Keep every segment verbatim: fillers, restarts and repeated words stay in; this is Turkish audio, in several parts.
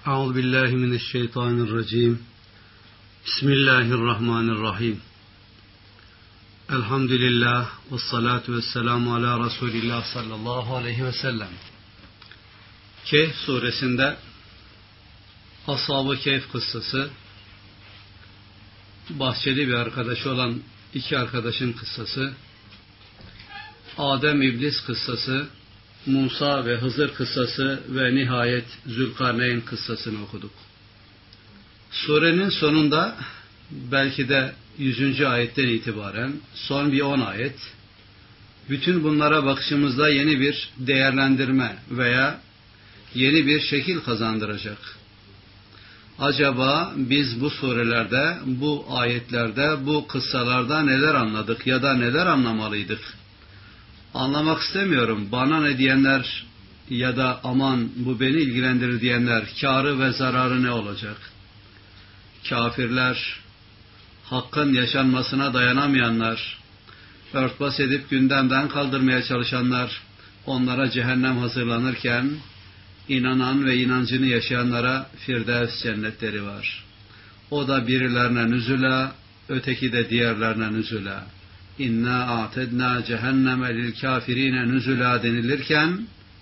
Euzu billahi mineşşeytanirracim. Bismillahirrahmanirrahim. Elhamdülillah ve salatu vesselamu ala Resulillah sallallahu aleyhi ve sellem. Kehf suresinde Ashab-ı Kehf kıssası, bahçeli bir arkadaşı olan iki arkadaşın kıssası, Adem İblis kıssası, Musa ve Hızır kıssası ve nihayet Zülkarneyn kıssasını okuduk. Surenin sonunda belki de yüzüncü ayetten itibaren son bir on ayet, bütün bunlara bakışımızda yeni bir değerlendirme veya yeni bir şekil kazandıracak. Acaba biz bu surelerde, bu ayetlerde, bu kıssalarda neler anladık ya da neler anlamalıydık? Anlamak istemiyorum, bana ne diyenler ya da aman bu beni ilgilendirir diyenler, kârı ve zararı ne olacak? Kafirler, hakkın yaşanmasına dayanamayanlar, örtbas edip gündemden kaldırmaya çalışanlar, onlara cehennem hazırlanırken, inanan ve inancını yaşayanlara Firdevs cennetleri var. O da birilerine nüzula, öteki de diğerlerine nüzula. İnna a'tedna cehenneme lil kafirine nüzula denilirken,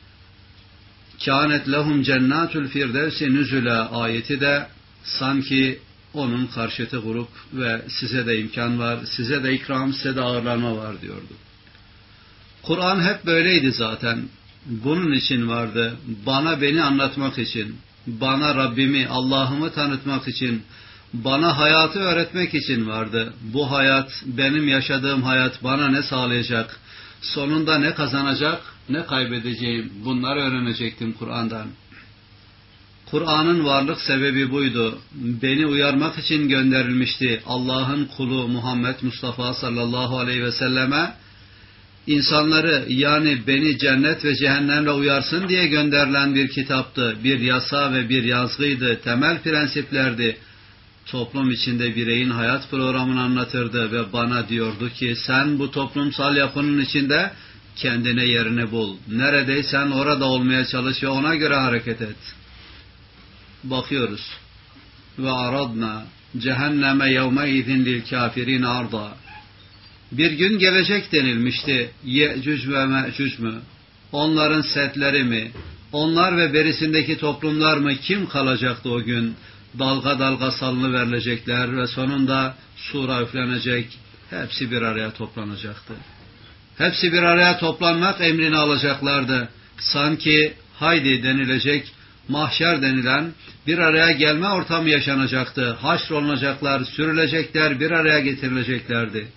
kânet lehum cennatul firdevsi nüzula ayeti de sanki onun karşıtı grup ve size de imkan var, size de ikram, size de ağırlanma var diyordu. Kur'an hep böyleydi zaten. Bunun için vardı. Bana beni anlatmak için, bana Rabbimi, Allah'ımı tanıtmak için, bana hayatı öğretmek için vardı. Bu hayat, benim yaşadığım hayat bana ne sağlayacak? Sonunda ne kazanacak, ne kaybedeceğim? Bunları öğrenecektim Kur'an'dan. Kur'an'ın varlık sebebi buydu. Beni uyarmak için gönderilmişti. Allah'ın kulu Muhammed Mustafa sallallahu aleyhi ve selleme insanları, yani beni cennet ve cehennemle uyarsın diye gönderilen bir kitaptı. Bir yasa ve bir yazgıydı. Temel prensiplerdi. Toplum içinde bireyin hayat programını anlatırdı ve bana diyordu ki sen bu toplumsal yapının içinde kendine yerini bul. Neredeysen orada olmaya çalış ve ona göre hareket et. Bakıyoruz. Ve aradna cehenneme yevmeizin lil kafirin arda. Bir gün gelecek denilmişti. Yecüc ve mecüc mü? Onların setleri mi? Onlar ve berisindeki toplumlar mı? Kim kalacaktı o gün? Dalga dalga salınıverilecekler ve sonunda sura üflenecek. Hepsi bir araya toplanacaktı. Hepsi bir araya toplanmak emrini alacaklardı. Sanki haydi denilecek, mahşer denilen bir araya gelme ortamı yaşanacaktı. Haşrolunacaklar, sürülecekler, bir araya getirileceklerdi.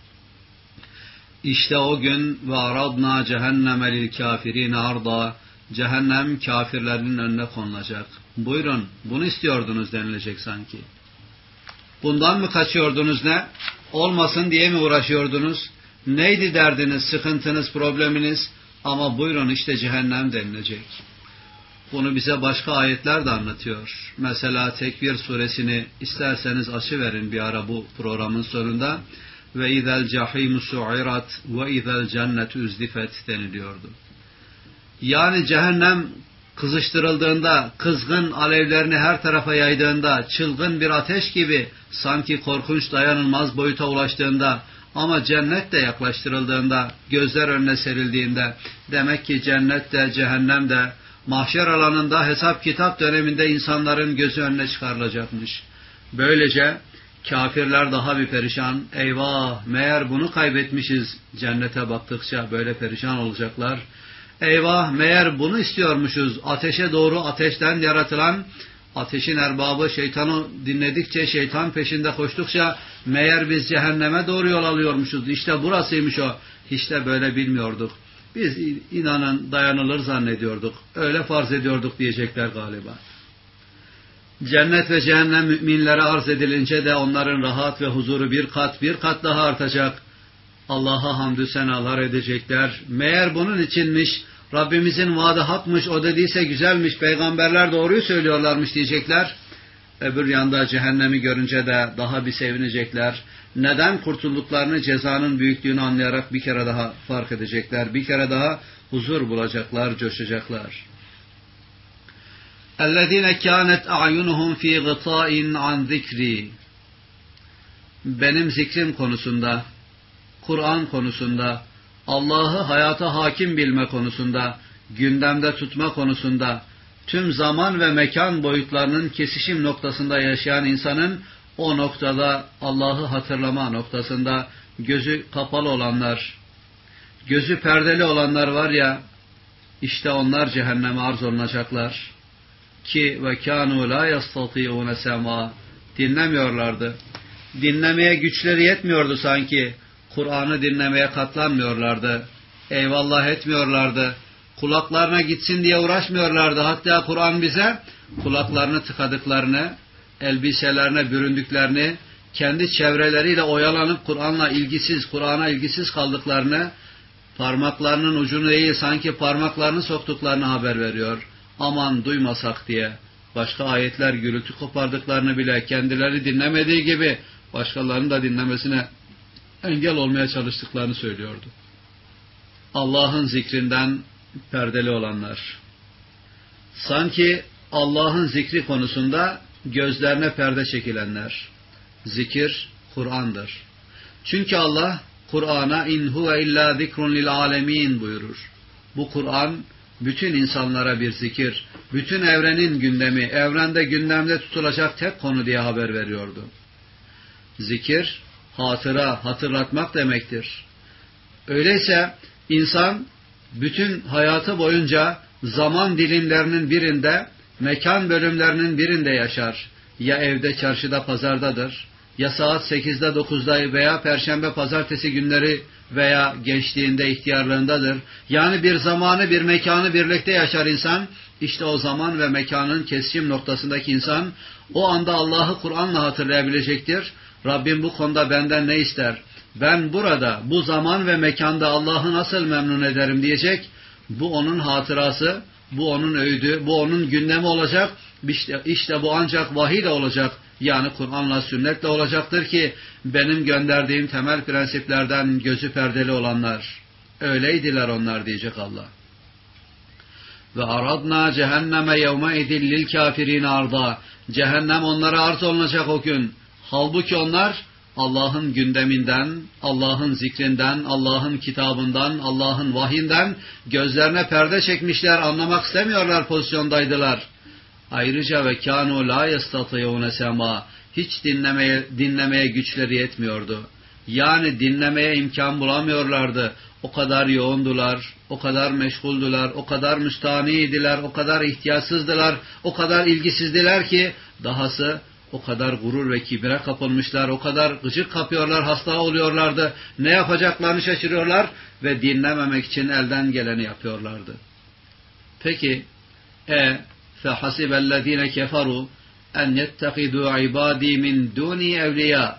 İşte o gün ve aradna cehenneme lil kafirine arda, cehennem kafirlerin önüne konulacak. Buyurun, bunu istiyordunuz denilecek sanki. Bundan mı kaçıyordunuz ne? Olmasın diye mi uğraşıyordunuz? Neydi derdiniz, sıkıntınız, probleminiz? Ama buyurun işte cehennem denilecek. Bunu bize başka ayetler de anlatıyor. Mesela Tekvir suresini isterseniz açıverin bir ara bu programın sonunda. Ve izel cahimu su'irat ve izel cennetu üzdifet deniliyordu. Yani cehennem kızıştırıldığında, kızgın alevlerini her tarafa yaydığında, çılgın bir ateş gibi sanki korkunç dayanılmaz boyuta ulaştığında ama cennet de yaklaştırıldığında, gözler önüne serildiğinde, demek ki cennet de cehennem de mahşer alanında hesap kitap döneminde insanların gözü önüne çıkarılacakmış. Böylece kafirler daha bir perişan, eyvah meğer bunu kaybetmişiz, cennete baktıkça böyle perişan olacaklar. Eyvah meğer bunu istiyormuşuz, ateşe doğru ateşten yaratılan, ateşin erbabı şeytanı dinledikçe, şeytan peşinde koştukça meğer biz cehenneme doğru yol alıyormuşuz, işte burasıymış o, hiç de böyle bilmiyorduk. Biz inanın dayanılır zannediyorduk, öyle farz ediyorduk diyecekler galiba. Cennet ve cehennem müminlere arz edilince de onların rahat ve huzuru bir kat bir kat daha artacak. Allah'a hamdü senalar edecekler. Meğer bunun içinmiş, Rabbimizin vaadi hakmış, o dediyse güzelmiş, peygamberler doğruyu söylüyorlarmış diyecekler. Öbür yanda cehennemi görünce de daha bir sevinecekler. Neden kurtulduklarını, cezanın büyüklüğünü anlayarak bir kere daha fark edecekler. Bir kere daha huzur bulacaklar, coşacaklar. اَلَّذ۪ينَ كَانَتْ اَعْيُنُهُمْ ف۪ي غِطَاءٍ عَنْ ذِكْرِي. Benim zikrim konusunda, Kur'an konusunda, Allah'ı hayata hakim bilme konusunda, gündemde tutma konusunda, tüm zaman ve mekan boyutlarının kesişim noktasında yaşayan insanın o noktada Allah'ı hatırlama noktasında gözü kapalı olanlar, gözü perdeli olanlar var ya, işte onlar cehenneme arz olunacaklar. Ki ve kânû lâ yastatî'ûne semâ. Dinlemiyorlardı. Dinlemeye güçleri yetmiyordu sanki. Kur'an'ı dinlemeye katlanmıyorlardı. Eyvallah etmiyorlardı. Kulaklarına gitsin diye uğraşmıyorlardı. Hatta Kur'an bize kulaklarını tıkadıklarını, elbiselerine büründüklerini, kendi çevreleriyle oyalanıp Kur'an'la ilgisiz, Kur'an'a ilgisiz kaldıklarını, parmaklarının ucunu değil sanki parmaklarını soktuklarını haber veriyor. Aman duymasak diye. Başka ayetler gürültü kopardıklarını bile kendileri dinlemediği gibi başkalarının da dinlemesine engel olmaya çalıştıklarını söylüyordu. Allah'ın zikrinden perdeli olanlar. Sanki Allah'ın zikri konusunda gözlerine perde çekilenler. Zikir Kur'an'dır. Çünkü Allah Kur'an'a in huve illa zikrun lil alemin buyurur. Bu Kur'an bütün insanlara bir zikir, bütün evrenin gündemi, evrende gündemde tutulacak tek konu diye haber veriyordu. Zikir, hatıra, hatırlatmak demektir. Öyleyse insan bütün hayatı boyunca zaman dilimlerinin birinde, mekan bölümlerinin birinde yaşar. Ya evde, çarşıda, pazardadır, ya saat sekizde, dokuzda veya perşembe, pazartesi günleri veya gençliğinde, ihtiyarlığındadır. Yani bir zamanı, bir mekanı birlikte yaşar insan. İşte o zaman ve mekanın kesişim noktasındaki insan o anda Allah'ı Kur'an'la hatırlayabilecektir. Rabbim bu konuda benden ne ister? Ben burada, bu zaman ve mekanda Allah'ı nasıl memnun ederim diyecek. Bu onun hatırası, bu onun öğüdü, bu onun gündemi olacak. İşte, işte bu ancak vahiy ile olacak. Yani Kur'an'la, sünnetle olacaktır ki benim gönderdiğim temel prensiplerden gözü perdeli olanlar. Öyleydiler onlar diyecek Allah. Ve aradna cehenneme yevme idil lil kafirin arda. Cehennem onlara arz olunacak o gün. Halbuki onlar Allah'ın gündeminden, Allah'ın zikrinden, Allah'ın kitabından, Allah'ın vahyinden gözlerine perde çekmişler, anlamak istemiyorlar pozisyondaydılar. Ayrıca ve kânû lâ yestatî'ûne semâ. Hiç dinlemeye, dinlemeye güçleri yetmiyordu. Yani dinlemeye imkan bulamıyorlardı. O kadar yoğundular, o kadar meşguldular, o kadar müstaniydiler, o kadar ihtiyaçsızdılar, o kadar ilgisizdiler ki dahası o kadar gurur ve kibre kapılmışlar, o kadar gıcık kapıyorlar, hasta oluyorlardı. Ne yapacaklarını şaşırıyorlar ve dinlememek için elden geleni yapıyorlardı. Peki, e فَحَسِبَ الَّذ۪ينَ كَفَرُوا اَنْ يَتَّخِذُوا عِبَادِي مِنْ دُونِي اَوْلِيَا.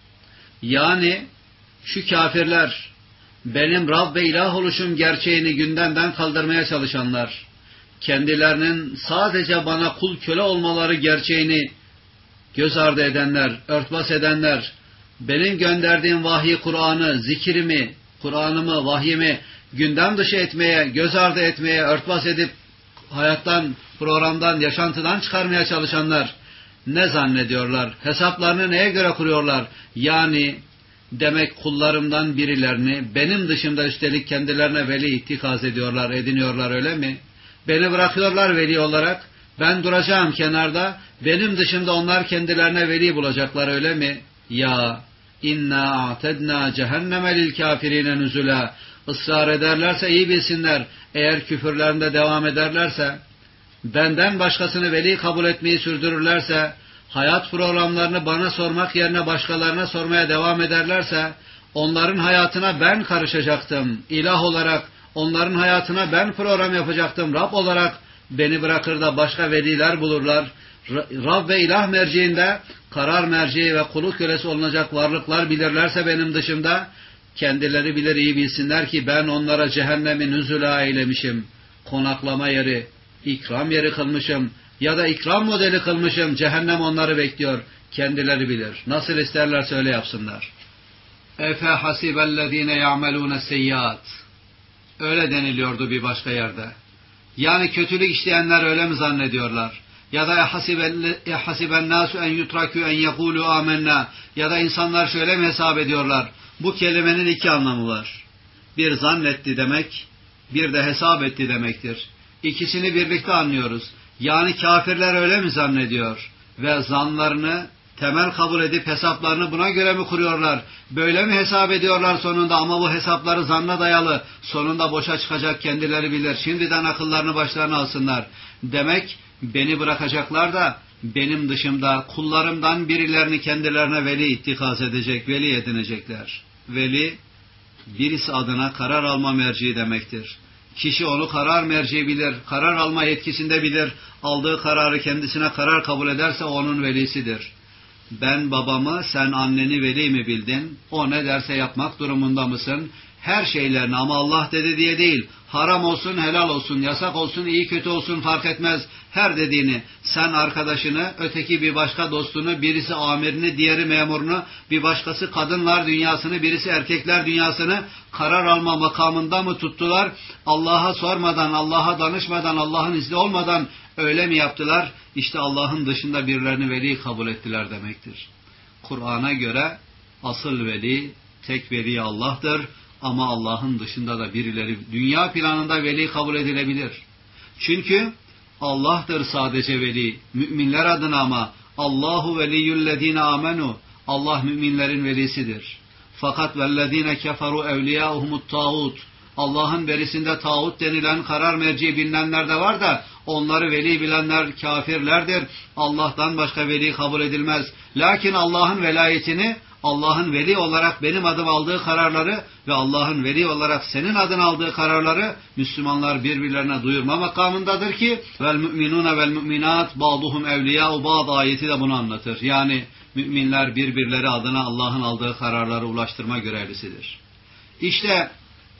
Yani şu kafirler, benim Rab ve ilah oluşum gerçeğini gündemden kaldırmaya çalışanlar, kendilerinin sadece bana kul köle olmaları gerçeğini göz ardı edenler, örtbas edenler, benim gönderdiğim vahyi, Kur'an'ı, zikrimi, Kur'an'ımı, vahyimi gündem dışı etmeye, göz ardı etmeye, örtbas edip hayattan, programdan, yaşantıdan çıkarmaya çalışanlar ne zannediyorlar? Hesaplarını neye göre kuruyorlar? Yani demek kullarımdan birilerini benim dışımda üstelik kendilerine veli ittikaz ediyorlar, ediniyorlar öyle mi? Beni bırakıyorlar veli olarak, ben duracağım kenarda, benim dışında onlar kendilerine veli bulacaklar öyle mi? Ya inna a'tedna cehenneme lil kafirine nuzula. Israr ederlerse iyi bilsinler, eğer küfürlerinde devam ederlerse, benden başkasını veli kabul etmeyi sürdürürlerse, hayat programlarını bana sormak yerine başkalarına sormaya devam ederlerse, onların hayatına ben karışacaktım. İlah olarak onların hayatına ben program yapacaktım. Rab olarak beni bırakır da başka veliler bulurlar. Rab ve ilah merciinde karar merceği ve kulu kölesi olunacak varlıklar bilirlerse benim dışımda, kendileri bilir iyi bilsinler ki ben onlara cehennemi nüzula eylemişim. Konaklama yeri, ikram yeri kılmışım ya da ikram modeli kılmışım. Cehennem onları bekliyor. Kendileri bilir. Nasıl isterlerse öyle yapsınlar. Efe hasibellezine ya'melune seyyiat. Öyle deniliyordu bir başka yerde. Yani kötülük işleyenler öyle mi zannediyorlar? Ya da ehasiben nasu en yutrakü en yekulu amennâ. Ya da insanlar şöyle mi hesap ediyorlar? Bu kelimenin iki anlamı var. Bir zannetti demek, bir de hesap etti demektir. İkisini birlikte anlıyoruz. Yani kafirler öyle mi zannediyor? Ve zanlarını temel kabul edip hesaplarını buna göre mi kuruyorlar? Böyle mi hesap ediyorlar sonunda? Ama bu hesapları zanna dayalı. Sonunda boşa çıkacak, kendileri bilir. Şimdiden akıllarını başlarına alsınlar. Demek beni bırakacaklar da benim dışımda kullarımdan birilerini kendilerine veli ittikaz edecek, veli edinecekler. Veli, birisi adına karar alma merci demektir. Kişi onu karar merci bilir, karar alma yetkisinde bilir. Aldığı kararı kendisine karar kabul ederse onun velisidir. Ben babamı, sen anneni veli mi bildin? O ne derse yapmak durumunda mısın? Her şeylerini, ama Allah dedi diye değil. Haram olsun, helal olsun, yasak olsun, iyi kötü olsun fark etmez. Her dediğini, sen arkadaşını, öteki bir başka dostunu, birisi amirini, diğeri memurunu, bir başkası kadınlar dünyasını, birisi erkekler dünyasını karar alma makamında mı tuttular? Allah'a sormadan, Allah'a danışmadan, Allah'ın izni olmadan öyle mi yaptılar? İşte Allah'ın dışında birilerini veli kabul ettiler demektir. Kur'an'a göre asıl veli, tek veli Allah'tır. Ama Allah'ın dışında da birileri dünya planında veli kabul edilebilir. Çünkü Allah'tır sadece veli. Müminler adına ama Allahu veliyyüllezine amenu. Allah müminlerin velisidir. Fakat vellezine keferu evliyâhumut tağut. Allah'ın velisinde tağut denilen karar merci bilinenler de var da onları veli bilenler kafirlerdir. Allah'tan başka veli kabul edilmez. Lakin Allah'ın velayetini, Allah'ın veli olarak benim adım aldığı kararları ve Allah'ın veli olarak senin adın aldığı kararları Müslümanlar birbirlerine duyurma makamındadır ki vel müminune vel müminat ba'duhum evliyâ'u ba'd ayeti de bunu anlatır. Yani müminler birbirleri adına Allah'ın aldığı kararları ulaştırma görevlisidir. İşte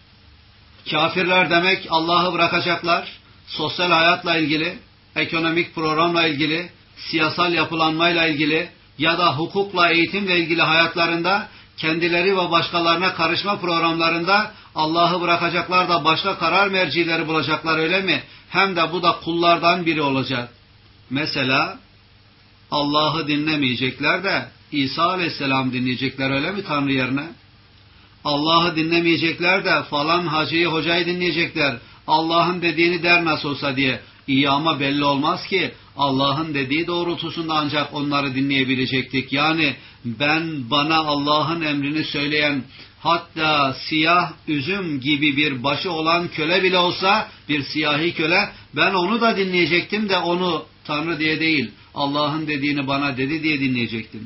kafirler demek Allah'ı bırakacaklar, sosyal hayatla ilgili, ekonomik programla ilgili, siyasal yapılanmayla ilgili ya da hukukla, eğitimle ilgili hayatlarında kendileri ve başkalarına karışma programlarında Allah'ı bırakacaklar da başka karar mercileri bulacaklar, öyle mi? Hem de bu da kullardan biri olacak. Mesela Allah'ı dinlemeyecekler de İsa Aleyhisselam dinleyecekler, öyle mi Tanrı yerine? Allah'ı dinlemeyecekler de falan hacıyı, hocayı dinleyecekler. Allah'ın dediğini der nasıl olsa diye. İyi ama belli olmaz ki Allah'ın dediği doğrultusunda ancak onları dinleyebilecektik. Yani ben bana Allah'ın emrini söyleyen, hatta siyah üzüm gibi bir başı olan köle bile olsa, bir siyahi köle, ben onu da dinleyecektim de onu Tanrı diye değil, Allah'ın dediğini bana dedi diye dinleyecektim.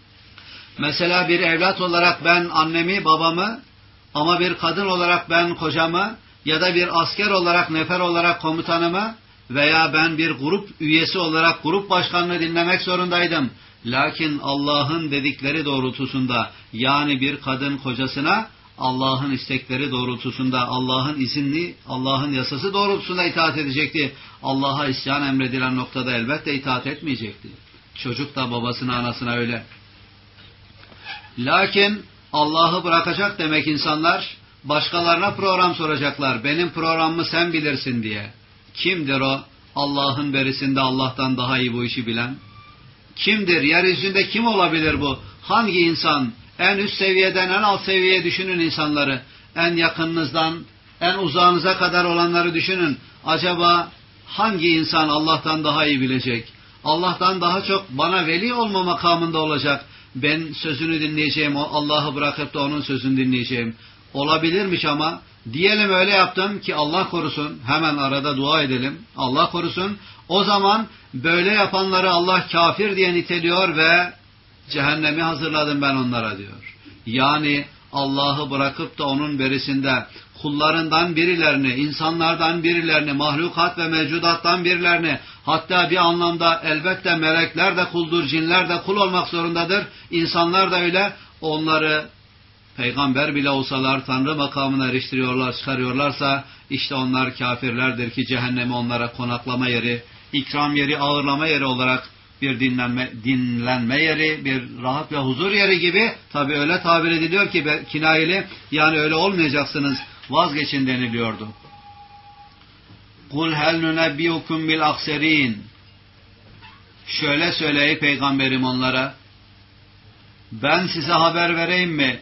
Mesela bir evlat olarak ben annemi, babamı, ama bir kadın olarak ben kocamı ya da bir asker olarak, nefer olarak komutanımı veya ben bir grup üyesi olarak grup başkanını dinlemek zorundaydım. Lakin Allah'ın dedikleri doğrultusunda, yani bir kadın kocasına Allah'ın istekleri doğrultusunda, Allah'ın izinli, Allah'ın yasası doğrultusunda itaat edecekti. Allah'a isyan emredilen noktada elbette itaat etmeyecekti. Çocuk da babasına, anasına öyle. Lakin Allah'ı bırakacak demek insanlar, başkalarına program soracaklar. Benim programımı sen bilirsin diye. Kimdir o? Allah'ın verisinde Allah'tan daha iyi bu işi bilen. Kimdir? Yeryüzünde kim olabilir bu? Hangi insan? En üst seviyeden en alt seviyeye düşünün insanları. En yakınınızdan en uzağınıza kadar olanları düşünün. Acaba hangi insan Allah'tan daha iyi bilecek? Allah'tan daha çok bana veli olma makamında olacak. Ben sözünü dinleyeceğim, Allah'ı bırakıp da onun sözünü dinleyeceğim. Olabilirmiş ama diyelim öyle yaptım ki Allah korusun, hemen arada dua edelim, Allah korusun. O zaman böyle yapanları Allah kafir diye niteliyor ve cehennemi hazırladım ben onlara diyor. Yani Allah'ı bırakıp da onun berisinde kullarından birilerini, insanlardan birilerini, mahlukat ve mevcudattan birilerini, hatta bir anlamda elbette melekler de kuldur, cinler de kul olmak zorundadır. İnsanlar da öyle, onları peygamber bile olsalar Tanrı makamına eriştiriyorlar, çıkarıyorlarsa işte onlar kafirlerdir ki cehennemi onlara konaklama yeri, ikram yeri, ağırlama yeri olarak bir dinlenme, dinlenme yeri, bir rahat ve huzur yeri gibi, tabi öyle tabir ediliyor ki kinayeli, yani öyle olmayacaksınız, vazgeçin deniliyordu. Kul hel nunebbiukum bil akserin. Şöyle söyle ey peygamberim onlara, ben size haber vereyim mi?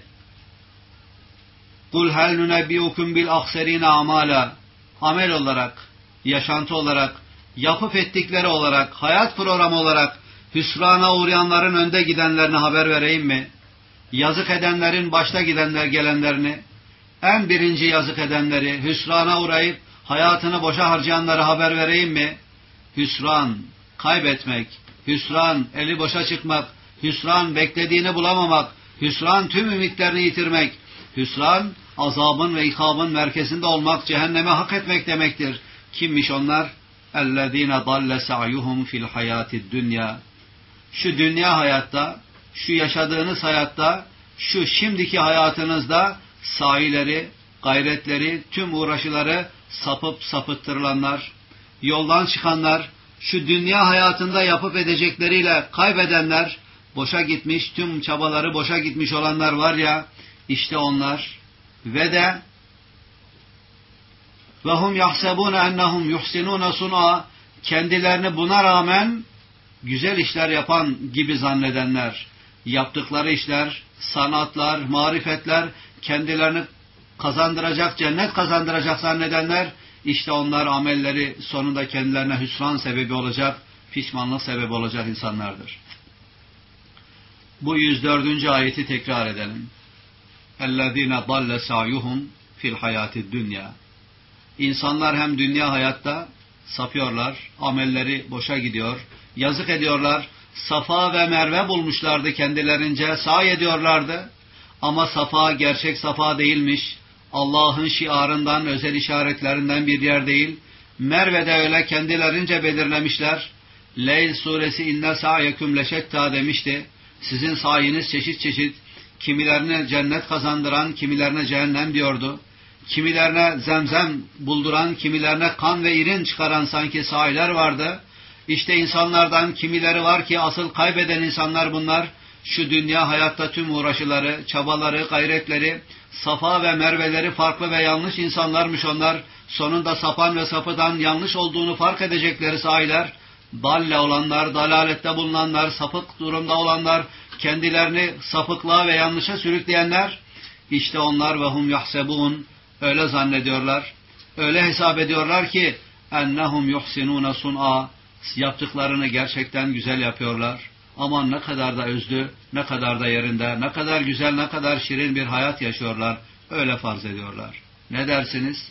Kul hel nunebbiukum bil ahserine amala, amel olarak, yaşantı olarak, yapıp ettikleri olarak, hayat programı olarak hüsrana uğrayanların önde gidenlerine haber vereyim mi? Yazık edenlerin başta gidenler gelenlerini, en birinci yazık edenleri, hüsrana uğrayıp hayatını boşa harcayanları haber vereyim mi? Hüsran, kaybetmek, hüsran, eli boşa çıkmak, hüsran, beklediğini bulamamak, hüsran, tüm ümitlerini yitirmek, hüsran, azabın ve ikabın merkezinde olmak, cehenneme hak etmek demektir. Kimmiş onlar? اَلَّذ۪ينَ ضَلَّ سَعْيُهُمْ فِي الْحَيَاتِ الدُّنْيَا. Şu dünya hayatta, şu yaşadığınız hayatta, şu şimdiki hayatınızda sahileri, gayretleri, tüm uğraşıları sapıp sapıttırılanlar, yoldan çıkanlar, şu dünya hayatında yapıp edecekleriyle kaybedenler, boşa gitmiş, tüm çabaları boşa gitmiş olanlar var ya, işte onlar. Ve de وَهُمْ يَحْسَبُونَ اَنَّهُمْ يُحْسِنُونَ صُنْعًا, kendilerini buna rağmen güzel işler yapan gibi zannedenler, yaptıkları işler, sanatlar, marifetler, kendilerini kazandıracak, cennet kazandıracak zannedenler, işte onlar amelleri sonunda kendilerine hüsran sebebi olacak, pişmanlık sebebi olacak insanlardır. Bu yüz dördüncü ayeti tekrar edelim. اَلَّذ۪ينَ ضَلَّ سَعْيُهُمْ فِي الْحَيَاتِ الدُّنْيَا. İnsanlar hem dünya hayatta sapıyorlar, amelleri boşa gidiyor, yazık ediyorlar, Safa ve Merve bulmuşlardı kendilerince, sahi ediyorlardı. Ama Safa gerçek Safa değilmiş, Allah'ın şiarından, özel işaretlerinden bir yer değil. Merve'de öyle kendilerince belirlemişler. Leyl suresi inne sa'yekum leşetta demişti. Sizin sayeniz çeşit çeşit, kimilerine cennet kazandıran, kimilerine cehennem diyordu. Kimilerine zemzem bulduran, kimilerine kan ve irin çıkaran sanki sahiler vardı. İşte insanlardan kimileri var ki asıl kaybeden insanlar bunlar. Şu dünya hayatta tüm uğraşıları, çabaları, gayretleri, Safa ve Merve'leri farklı ve yanlış insanlarmış onlar. Sonunda sapan ve sapıdan yanlış olduğunu fark edecekleri sahiler. Dalle olanlar, dalalette bulunanlar, sapık durumda olanlar, kendilerini sapıklığa ve yanlışa sürükleyenler. İşte onlar ve hum yahsebun, öyle zannediyorlar, öyle hesap ediyorlar ki ennehum yuhsinûne sun'a, yaptıklarını gerçekten güzel yapıyorlar. Aman ne kadar da özlü, ne kadar da yerinde, ne kadar güzel, ne kadar şirin bir hayat yaşıyorlar. Öyle farz ediyorlar. Ne dersiniz?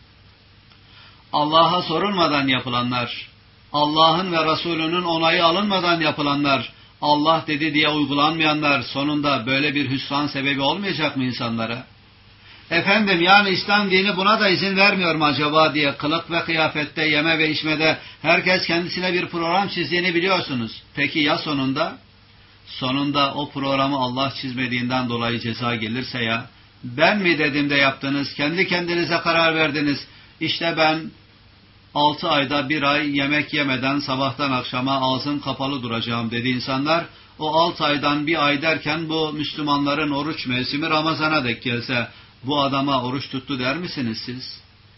Allah'a sorulmadan yapılanlar, Allah'ın ve Resulünün onayı alınmadan yapılanlar, Allah dedi diye uygulanmayanlar sonunda böyle bir hüsran sebebi olmayacak mı insanlara? Efendim yani İslam dini buna da izin vermiyor mu acaba diye kılık ve kıyafette, yeme ve içmede herkes kendisine bir program çizdiğini biliyorsunuz. Peki ya sonunda? Sonunda o programı Allah çizmediğinden dolayı ceza gelirse ya, ben mi dedim de yaptınız, kendi kendinize karar verdiniz. İşte ben altı ayda bir ay yemek yemeden sabahtan akşama ağzım kapalı duracağım dedi insanlar. O altı aydan bir ay derken bu Müslümanların oruç mevsimi Ramazan'a denk gelse, bu adama oruç tuttu der misiniz siz?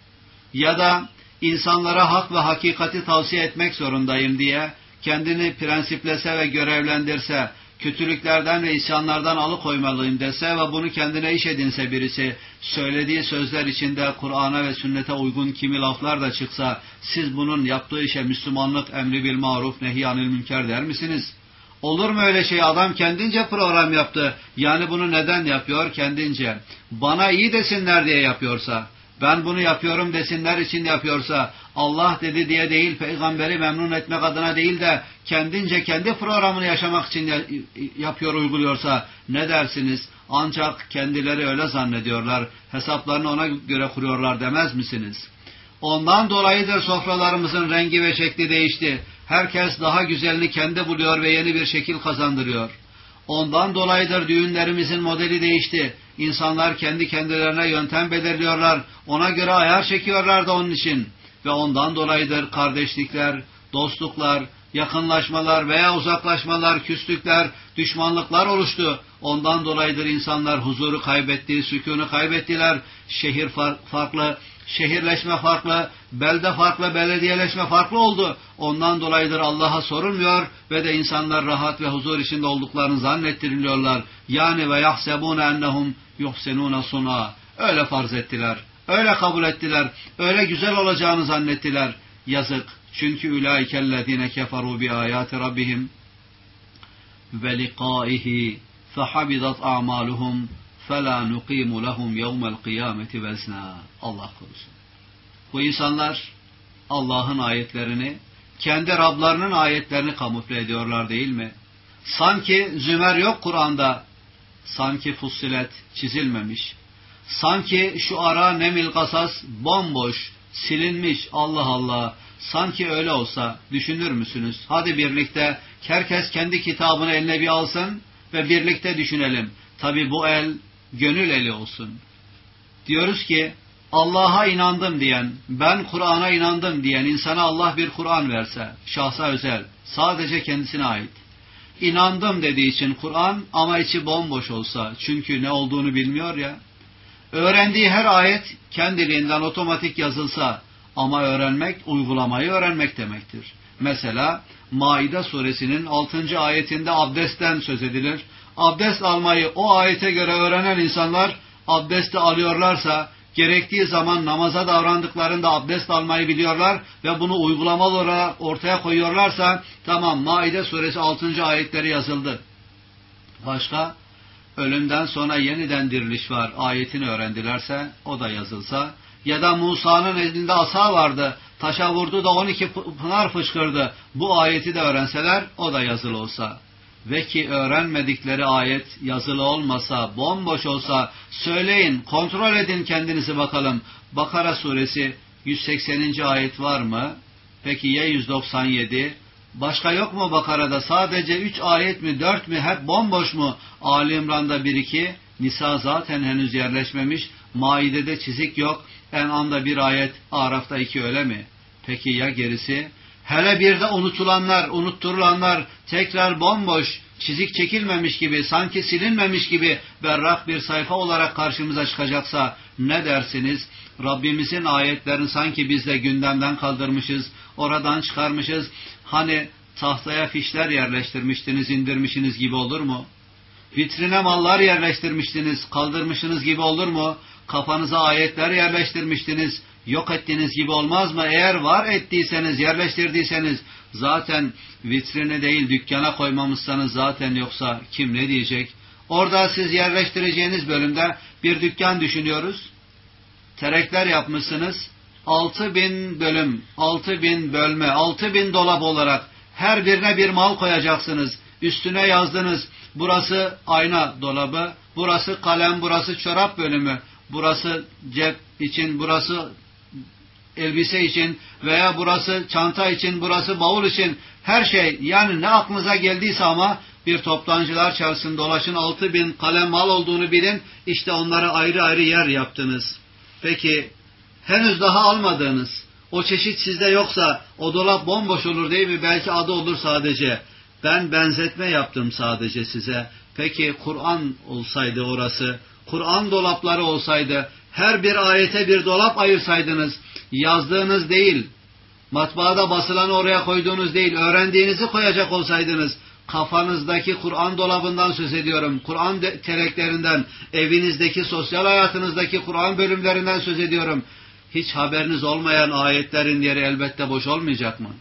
Ya da insanlara hak ve hakikati tavsiye etmek zorundayım diye kendini prensiplese ve görevlendirse, kötülüklerden ve isyanlardan alıkoymalıyım dese ve bunu kendine iş edinse birisi, söylediği sözler içinde Kur'an'a ve sünnete uygun kimi laflar da çıksa, siz bunun yaptığı işe Müslümanlık, emri bil maruf, nehyanil münker der misiniz? Olur mu öyle şey? Adam kendince program yaptı. Yani bunu neden yapıyor? Kendince. Bana iyi desinler diye yapıyorsa, ben bunu yapıyorum desinler için yapıyorsa, Allah dedi diye değil, peygamberi memnun etmek adına değil de kendince kendi programını yaşamak için yapıyor, uyguluyorsa ne dersiniz? Ancak kendileri öyle zannediyorlar, hesaplarını ona göre kuruyorlar demez misiniz? Ondan dolayıdır sofralarımızın rengi ve şekli değişti. Herkes daha güzelini kendi buluyor ve yeni bir şekil kazandırıyor. Ondan dolayıdır düğünlerimizin modeli değişti. İnsanlar kendi kendilerine yöntem belirliyorlar. Ona göre ayar çekiyorlar da onun için. Ve ondan dolayıdır kardeşlikler, dostluklar, yakınlaşmalar veya uzaklaşmalar, küslükler, düşmanlıklar oluştu. Ondan dolayıdır insanlar huzuru kaybetti, sükûnu kaybettiler. Şehir farklı, Şehirleşme farklı, belde farklı, belediyeleşme farklı oldu. Ondan dolayıdır Allah'a sorulmuyor ve de insanlar rahat ve huzur içinde olduklarını zannettiriliyorlar. Yani ve yahsebûne ennehum yuhsenûne sun'a. Öyle farz ettiler, öyle kabul ettiler, öyle güzel olacağını zannettiler. Yazık. Çünkü ulaikellezine keferu bi ayati rabbihim ve liqaihi fehabidat a'maluhum فَلَا نُقِيمُ لَهُمْ يَوْمَ الْقِيَامَةِ وَزْنًا. Allah korusun. Bu insanlar Allah'ın ayetlerini, kendi Rablarının ayetlerini kamufle ediyorlar değil mi? Sanki Zümer yok Kur'an'da, sanki Fussilet çizilmemiş, sanki şu ara Nemil Kasas bomboş, silinmiş. Allah Allah. Sanki öyle olsa düşünür müsünüz? Hadi birlikte herkes kendi kitabını eline bir alsın ve birlikte düşünelim. Tabi bu el gönül eli olsun. Diyoruz ki Allah'a inandım diyen, ben Kur'an'a inandım diyen insana Allah bir Kur'an verse, şahsa özel, sadece kendisine ait. İnandım dediği için Kur'an ama içi bomboş olsa, çünkü ne olduğunu bilmiyor ya. Öğrendiği her ayet kendiliğinden otomatik yazılsa ama öğrenmek, uygulamayı öğrenmek demektir. Mesela Maide suresinin altıncı ayetinde abdestten söz edilir. Abdest almayı o ayete göre öğrenen insanlar abdesti alıyorlarsa, gerektiği zaman namaza davrandıklarında abdest almayı biliyorlar ve bunu uygulamalı olarak ortaya koyuyorlarsa, tamam, Maide suresi altıncı ayetleri yazıldı. Başka, ölümden sonra yeniden diriliş var ayetini öğrendilerse o da yazılsa, ya da Musa'nın elinde asa vardı, taşa vurdu da on iki pınar fışkırdı, bu ayeti de öğrenseler o da yazılı olsa. Ve ki öğrenmedikleri ayet yazılı olmasa, bomboş olsa, söyleyin, kontrol edin kendinizi bakalım. Bakara suresi yüz sekseninci ayet var mı? Peki ya yüz doksan yedi? Başka yok mu Bakara'da? Sadece üç ayet mi, dört mü, hep bomboş mu? Ali İmran'da bir iki, Nisa zaten henüz yerleşmemiş, Maide'de çizik yok, En'am'da bir ayet, Araf'ta iki, öyle mi? Peki ya gerisi? Hele bir de unutulanlar, unutturulanlar tekrar bomboş, çizik çekilmemiş gibi, sanki silinmemiş gibi berrak bir sayfa olarak karşımıza çıkacaksa ne dersiniz? Rabbimizin ayetlerini sanki biz de gündemden kaldırmışız, oradan çıkarmışız. Hani tahtaya fişler yerleştirmiştiniz, indirmişsiniz gibi olur mu? Vitrine mallar yerleştirmiştiniz, kaldırmışsınız gibi olur mu? Kafanıza ayetler yerleştirmiştiniz, yok ettiğiniz gibi olmaz mı? Eğer var ettiyseniz, yerleştirdiyseniz, zaten vitrine değil dükkana koymamışsanız zaten yoksa kim ne diyecek? Orada siz yerleştireceğiniz bölümde bir dükkan düşünüyoruz. Terekler yapmışsınız. Altı bin bölüm, altı bin bölme, altı bin dolap olarak her birine bir mal koyacaksınız. Üstüne yazdınız. Burası ayna dolabı, burası kalem, burası çorap bölümü, burası cep için, burası elbise için veya burası çanta için, burası bavul için, her şey, yani ne aklınıza geldiyse ama bir toptancılar çarşısında dolaşın, altı bin kalem mal olduğunu bilin, işte onlara ayrı ayrı yer yaptınız. Peki henüz daha almadığınız o çeşit sizde yoksa o dolap bomboş olur değil mi? Belki adı olur sadece. Ben benzetme yaptım sadece size. Peki Kur'an olsaydı orası, Kur'an dolapları olsaydı, her bir ayete bir dolap ayırsaydınız, yazdığınız değil, matbaada basılanı oraya koyduğunuz değil, öğrendiğinizi koyacak olsaydınız, kafanızdaki Kur'an dolabından söz ediyorum, Kur'an tereklerinden, evinizdeki, sosyal hayatınızdaki Kur'an bölümlerinden söz ediyorum. Hiç haberiniz olmayan ayetlerin yeri elbette boş olmayacak mı?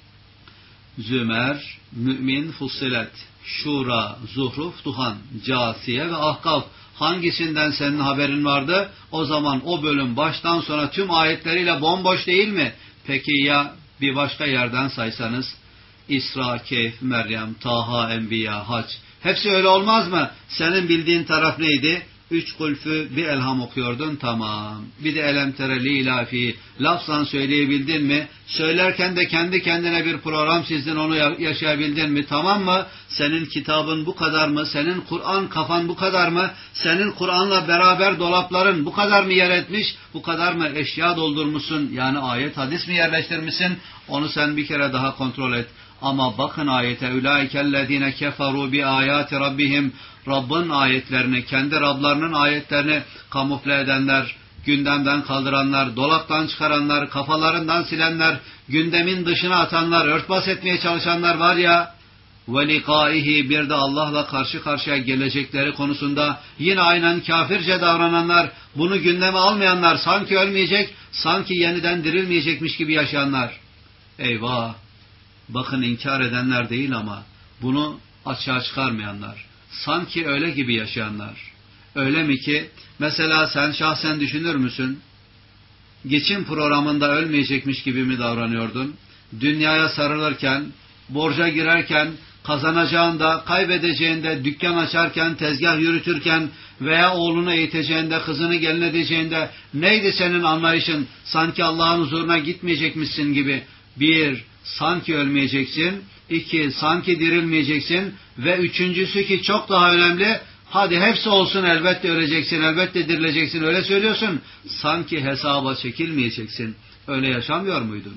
Zümer, Mü'min, Fussilet, Şura, Zuhruf, Duhan, Câsiye ve Ahkaf. Hangisinden senin haberin vardı? O zaman o bölüm baştan sona tüm ayetleriyle bomboş değil mi? Peki ya bir başka yerden saysanız? İsra, Kehf, Meryem, Taha, Enbiya, Hac. Hepsi öyle olmaz mı? Senin bildiğin taraf neydi? Üç kulfü bir elham okuyordun, tamam. Bir de elem tereli ilafi. Lafzan söyleyebildin mi? Söylerken de kendi kendine bir program çizdin, onu yaşayabildin mi? Tamam mı? Senin kitabın bu kadar mı? Senin Kur'an kafan bu kadar mı? Senin Kur'an'la beraber dolapların bu kadar mı yer etmiş? Bu kadar mı eşya doldurmuşsun? Yani ayet, hadis mi yerleştirmişsin? Onu sen bir kere daha kontrol et. Ama bakın ayete, ulaikellezine keferu bi ayati rabbihim. Rabbin ayetlerini, kendi Rablarının ayetlerini kamufle edenler, gündemden kaldıranlar, dolaptan çıkaranlar, kafalarından silenler, gündemin dışına atanlar, örtbas etmeye çalışanlar var ya, وَلِقَائِهِ bir de Allah'la karşı karşıya gelecekleri konusunda yine aynen kafirce davrananlar, bunu gündeme almayanlar, sanki ölmeyecek, sanki yeniden dirilmeyecekmiş gibi yaşayanlar. Eyvah! Bakın inkar edenler değil ama bunu açığa çıkarmayanlar, sanki öyle gibi yaşayanlar. Öyle mi ki, mesela sen şahsen düşünür müsün? Geçim programında ölmeyecekmiş gibi mi davranıyordun? Dünyaya sarılırken, borca girerken, kazanacağında, kaybedeceğinde, dükkan açarken, tezgah yürütürken veya oğlunu eğiteceğinde, kızını gelin edeceğinde neydi senin anlayışın? Sanki Allah'ın huzuruna gitmeyecekmişsin gibi. Bir, sanki ölmeyeceksin. İki, sanki dirilmeyeceksin. Ve üçüncüsü ki çok daha önemli, hadi hepsi olsun, elbette öleceksin, elbette dirileceksin, öyle söylüyorsun. Sanki hesaba çekilmeyeceksin. Öyle yaşamıyor muydun?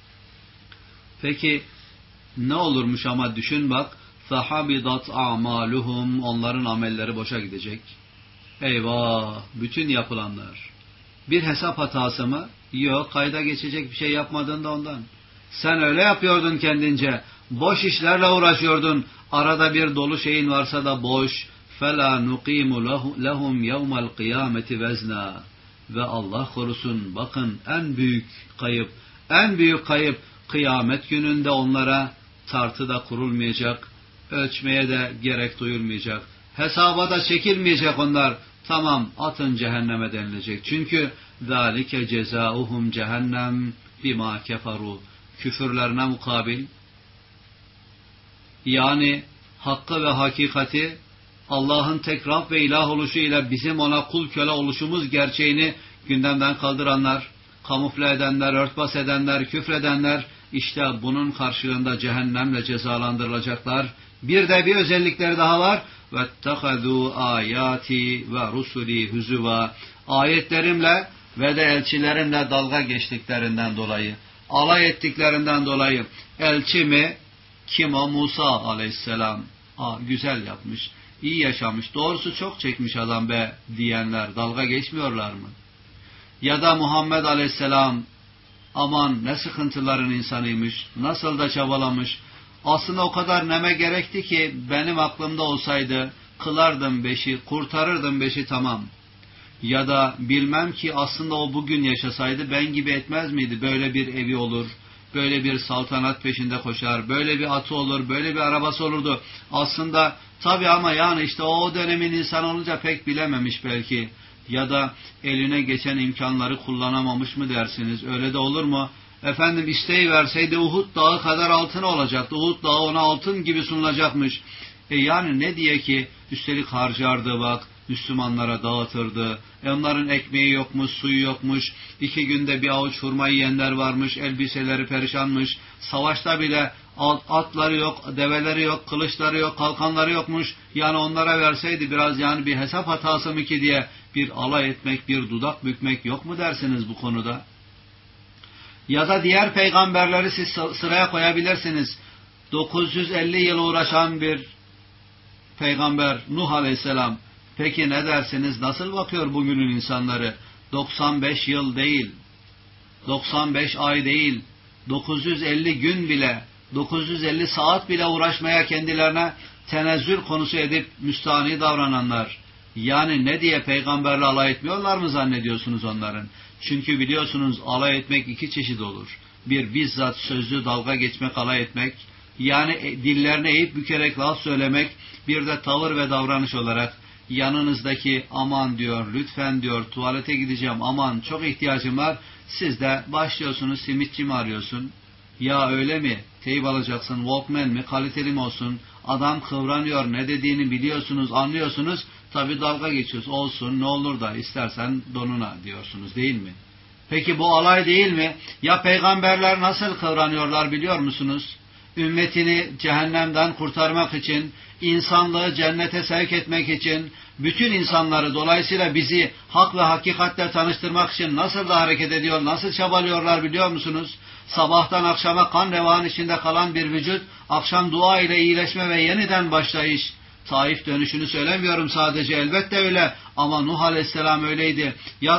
Peki ne olurmuş ama düşün bak. فَحَبِضَتْ أَعْمَالُهُمْ onların amelleri boşa gidecek. Eyvah! Bütün yapılanlar. Bir hesap hatası mı? Yok, kayda geçecek bir şey yapmadın da ondan. Sen öyle yapıyordun kendince. Boş işlerle uğraşıyordun. Arada bir dolu şeyin varsa da boş. فَلَا نُقِيمُ لَهُمْ يَوْمَ الْقِيَامَةِ وَزْنًا ve Allah korusun, bakın en büyük kayıp, en büyük kayıp kıyamet gününde onlara tartı da kurulmayacak, ölçmeye de gerek duyulmayacak, hesaba da çekilmeyecek onlar. Tamam, atın cehenneme denilecek. Çünkü ذَٰلِكَ جَزَاؤُهُمْ cehennem bima keferu, küfürlerine mukabil, yani hakkı ve hakikati, Allah'ın tek Rab ve ilah oluşu ile bizim ona kul köle oluşumuz gerçeğini gündemden kaldıranlar, kamufle edenler, örtbas edenler, küfredenler, işte bunun karşılığında cehennemle cezalandırılacaklar. Bir de bir özellikleri daha var. وَاتَّخَذُوا آيَاتِ وَرُسُلِي هُزُوًا ayetlerimle ve de elçilerimle dalga geçtiklerinden dolayı, alay ettiklerinden dolayı. Elçi mi? Kim o? Musa aleyhisselam. Aa, güzel yapmış, iyi yaşamış, doğrusu çok çekmiş adam be diyenler dalga geçmiyorlar mı? Ya da Muhammed aleyhisselam, aman ne sıkıntıların insanıymış, nasıl da çabalamış, aslında o kadar neme gerekti ki benim aklımda olsaydı kılardım beşi, kurtarırdım beşi, tamam. Ya da bilmem ki aslında o bugün yaşasaydı ben gibi etmez miydi, böyle bir evi olur, böyle bir saltanat peşinde koşar, böyle bir atı olur, böyle bir arabası olurdu. Aslında tabii ama yani işte o dönemin insanı olunca pek bilememiş belki. Ya da eline geçen imkanları kullanamamış mı dersiniz? Öyle de olur mu? Efendim isteği verseydi Uhud dağı kadar altın olacaktı. Uhud dağı ona altın gibi sunulacakmış. E yani ne diye ki üstelik harcardı bak. Müslümanlara dağıtırdı. E onların ekmeği yokmuş, suyu yokmuş. İki günde bir avuç hurma yiyenler varmış. Elbiseleri perişanmış. Savaşta bile atları yok, develeri yok, kılıçları yok, kalkanları yokmuş. Yani onlara verseydi biraz, yani bir hesap hatası mı ki diye bir alay etmek, bir dudak bükmek yok mu dersiniz bu konuda? Ya da diğer peygamberleri siz sıraya koyabilirsiniz. dokuz yüz elli yıl uğraşan bir peygamber Nuh aleyhisselam. Peki ne dersiniz? Nasıl bakıyor bugünün insanları? doksan beş yıl değil, doksan beş ay değil, dokuz yüz elli gün bile, dokuz yüz elli saat bile uğraşmaya kendilerine tenezzül konusu edip müstahni davrananlar. Yani ne diye peygamberle alay etmiyorlar mı zannediyorsunuz onların? Çünkü biliyorsunuz alay etmek iki çeşit olur. Bir, bizzat sözlü dalga geçmek, alay etmek. Yani dillerini eğip bükerek laf söylemek. Bir de tavır ve davranış olarak yanınızdaki aman diyor, lütfen diyor, tuvalete gideceğim, aman çok ihtiyacım var. Siz de başlıyorsunuz, simitçi mi arıyorsun? Ya öyle mi? Teyip alacaksın, Walkman mi, kaliteli mi olsun? Adam kıvranıyor, ne dediğini biliyorsunuz, anlıyorsunuz. Tabi dalga geçiyoruz. Olsun, ne olur da istersen donuna diyorsunuz, değil mi? Peki bu alay değil mi? Ya peygamberler nasıl kıvranıyorlar biliyor musunuz? Ümmetini cehennemden kurtarmak için, insanlığı cennete sevk etmek için, bütün insanları, dolayısıyla bizi hak ve hakikatle tanıştırmak için nasıl da hareket ediyor, nasıl çabalıyorlar biliyor musunuz? Sabahtan akşama kan revan içinde kalan bir vücut, akşam dua ile iyileşme ve yeniden başlayış. Taif dönüşünü söylemiyorum sadece, elbette öyle, ama Nuh Aleyhisselam öyleydi. Ya da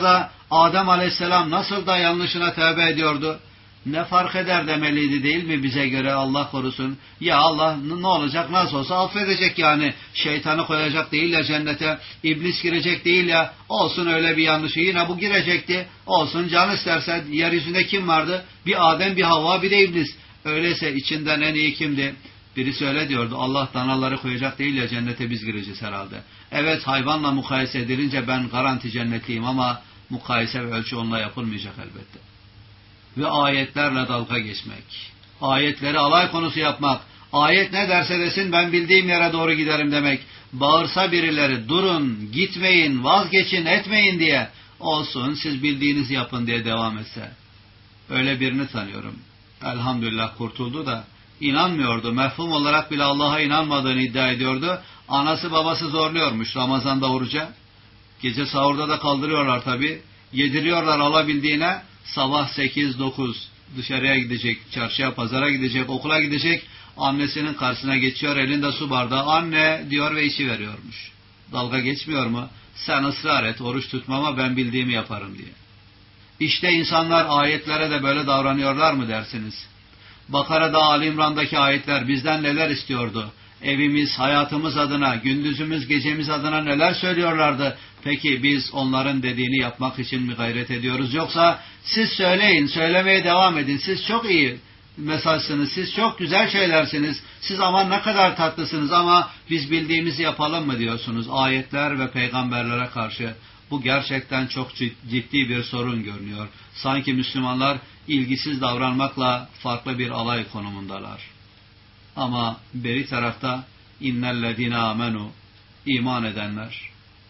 Adem Aleyhisselam nasıl da yanlışına tövbe ediyordu? Ne fark eder demeliydi değil mi bize göre, Allah korusun? Ya Allah ne olacak, nasıl olsa affedecek yani. Şeytanı koyacak değil ya cennete, iblis girecek değil ya, olsun öyle bir yanlışı, yine bu girecekti. Olsun, can isterse yeryüzünde kim vardı? Bir Adem, bir Havva, bir de iblis. Öyleyse içinden en iyi kimdi? Birisi öyle diyordu, Allah danaları koyacak değil ya cennete, biz gireceğiz herhalde. Evet, hayvanla mukayese edilince ben garanti cennetliyim ama mukayese ve ölçü onunla yapılmayacak elbette. Ve ayetlerle dalga geçmek, ayetleri alay konusu yapmak, ayet ne derse desin ben bildiğim yere doğru giderim demek, bağırsa birileri durun, gitmeyin, vazgeçin, etmeyin diye, olsun siz bildiğinizi yapın diye devam etse. Öyle birini tanıyorum. Elhamdülillah kurtuldu da inanmıyordu. Mefhum olarak bile Allah'a inanmadığını iddia ediyordu. Anası babası zorluyormuş Ramazan'da oruca. Gece sahurda da kaldırıyorlar tabii. Yediriyorlar alabildiğine. Sabah sekiz dokuz dışarıya gidecek, çarşıya, pazara gidecek, okula gidecek. Annesinin karşısına geçiyor, elinde su bardağı. Anne diyor ve içi veriyormuş. Dalga geçmiyor mu? Sen ısrar et, oruç tutmama, ben bildiğimi yaparım diye. İşte insanlar ayetlere de böyle davranıyorlar mı dersiniz? Bakara'da, Ali İmran'daki ayetler bizden neler istiyordu? Evimiz, hayatımız adına, gündüzümüz, gecemiz adına neler söylüyorlardı? Peki biz onların dediğini yapmak için mi gayret ediyoruz? Yoksa siz söyleyin, söylemeye devam edin. Siz çok iyi mesajsınız, siz çok güzel şeylersiniz, siz aman ne kadar tatlısınız ama biz bildiğimizi yapalım mı diyorsunuz ayetler ve peygamberlere karşı? Bu gerçekten çok ciddi bir sorun görünüyor. Sanki Müslümanlar ilgisiz davranmakla farklı bir alay konumundalar. Ama beri tarafta innellezine amenu, iman edenler,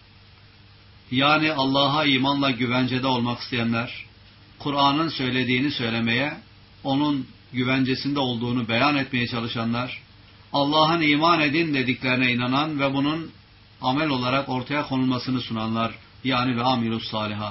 yani Allah'a imanla güvencede olmak isteyenler, Kur'an'ın söylediğini söylemeye, onun güvencesinde olduğunu beyan etmeye çalışanlar, Allah'ın iman edin dediklerine inanan ve bunun amel olarak ortaya konulmasını sunanlar, yani ve amilus salihat.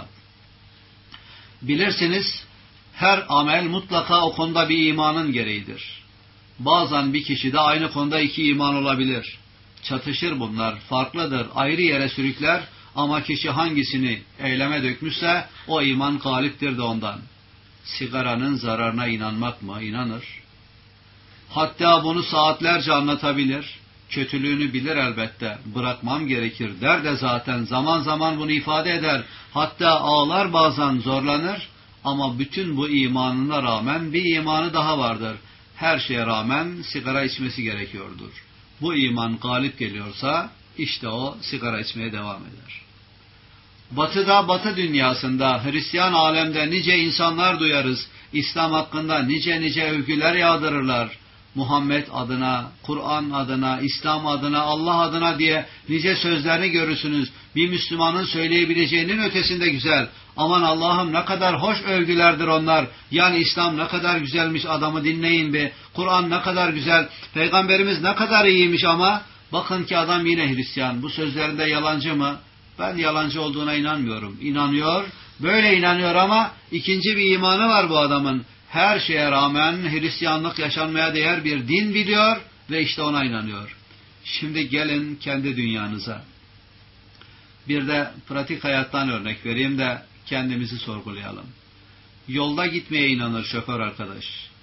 Bilirsiniz, her amel mutlaka o konuda bir imanın gereğidir. Bazen bir kişide aynı konuda iki iman olabilir. Çatışır bunlar, farklıdır, ayrı yere sürükler ama kişi hangisini eyleme dökmüşse o iman galiptir de ondan. Sigaranın zararına inanmak mı? İnanır. Hatta bunu saatlerce anlatabilir. Kötülüğünü bilir elbette. Bırakmam gerekir der de zaten zaman zaman bunu ifade eder. Hatta ağlar, bazen zorlanır. Ama bütün bu imanına rağmen bir imanı daha vardır. Her şeye rağmen sigara içmesi gerekiyordur. Bu iman galip geliyorsa işte o sigara içmeye devam eder. Batı'da, Batı dünyasında, Hristiyan alemde nice insanlar duyarız. İslam hakkında nice nice övgüler yağdırırlar. Muhammed adına, Kur'an adına, İslam adına, Allah adına diye nice sözlerini görürsünüz. Bir Müslümanın söyleyebileceğinin ötesinde güzel. Aman Allah'ım ne kadar hoş övgülerdir onlar. Yani İslam ne kadar güzelmiş, adamı dinleyin be. Kur'an ne kadar güzel, Peygamberimiz ne kadar iyiymiş ama bakın ki adam yine Hristiyan. Bu sözlerinde yalancı mı? Ben yalancı olduğuna inanmıyorum. İnanıyor, böyle inanıyor ama ikinci bir imanı var bu adamın. Her şeye rağmen Hristiyanlık yaşanmaya değer bir din biliyor ve işte ona inanıyor. Şimdi gelin kendi dünyanıza. Bir de pratik hayattan örnek vereyim de kendimizi sorgulayalım. Yolda gitmeye inanır şoför arkadaş.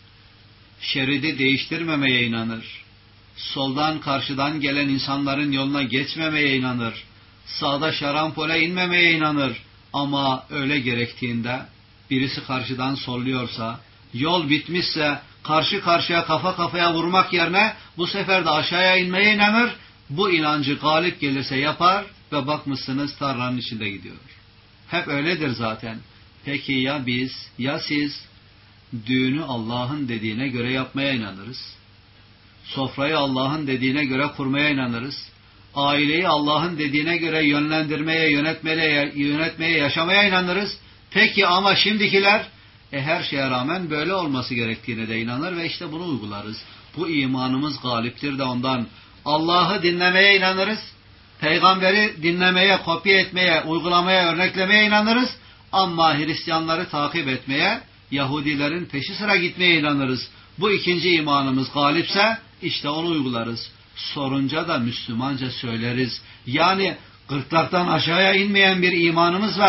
Şeridi değiştirmemeye inanır. Soldan karşıdan gelen insanların yoluna geçmemeye inanır. Sağda şarampole inmemeye inanır. Ama öyle gerektiğinde birisi karşıdan solluyorsa, yol bitmişse karşı karşıya kafa kafaya vurmak yerine bu sefer de aşağıya inmeye inanır. Bu inancı galip gelirse yapar ve bakmışsınız tarlanın içinde gidiyor. Hep öyledir zaten. Peki ya biz, ya siz? Düğünü Allah'ın dediğine göre yapmaya inanırız. Sofrayı Allah'ın dediğine göre kurmaya inanırız. Aileyi Allah'ın dediğine göre yönlendirmeye, yönetmeye, yönetmeye, yaşamaya inanırız. Peki ama şimdikiler e, her şeye rağmen böyle olması gerektiğine de inanır ve işte bunu uygularız. Bu imanımız galiptir de ondan. Allah'ı dinlemeye inanırız. Peygamberi dinlemeye, kopya etmeye, uygulamaya, örneklemeye inanırız. Ama Hristiyanları takip etmeye, Yahudilerin peşi sıra gitmeye inanırız. Bu ikinci imanımız galipse işte onu uygularız. Sorunca da Müslümanca söyleriz. Yani gırtlaktan aşağıya inmeyen bir imanımız var.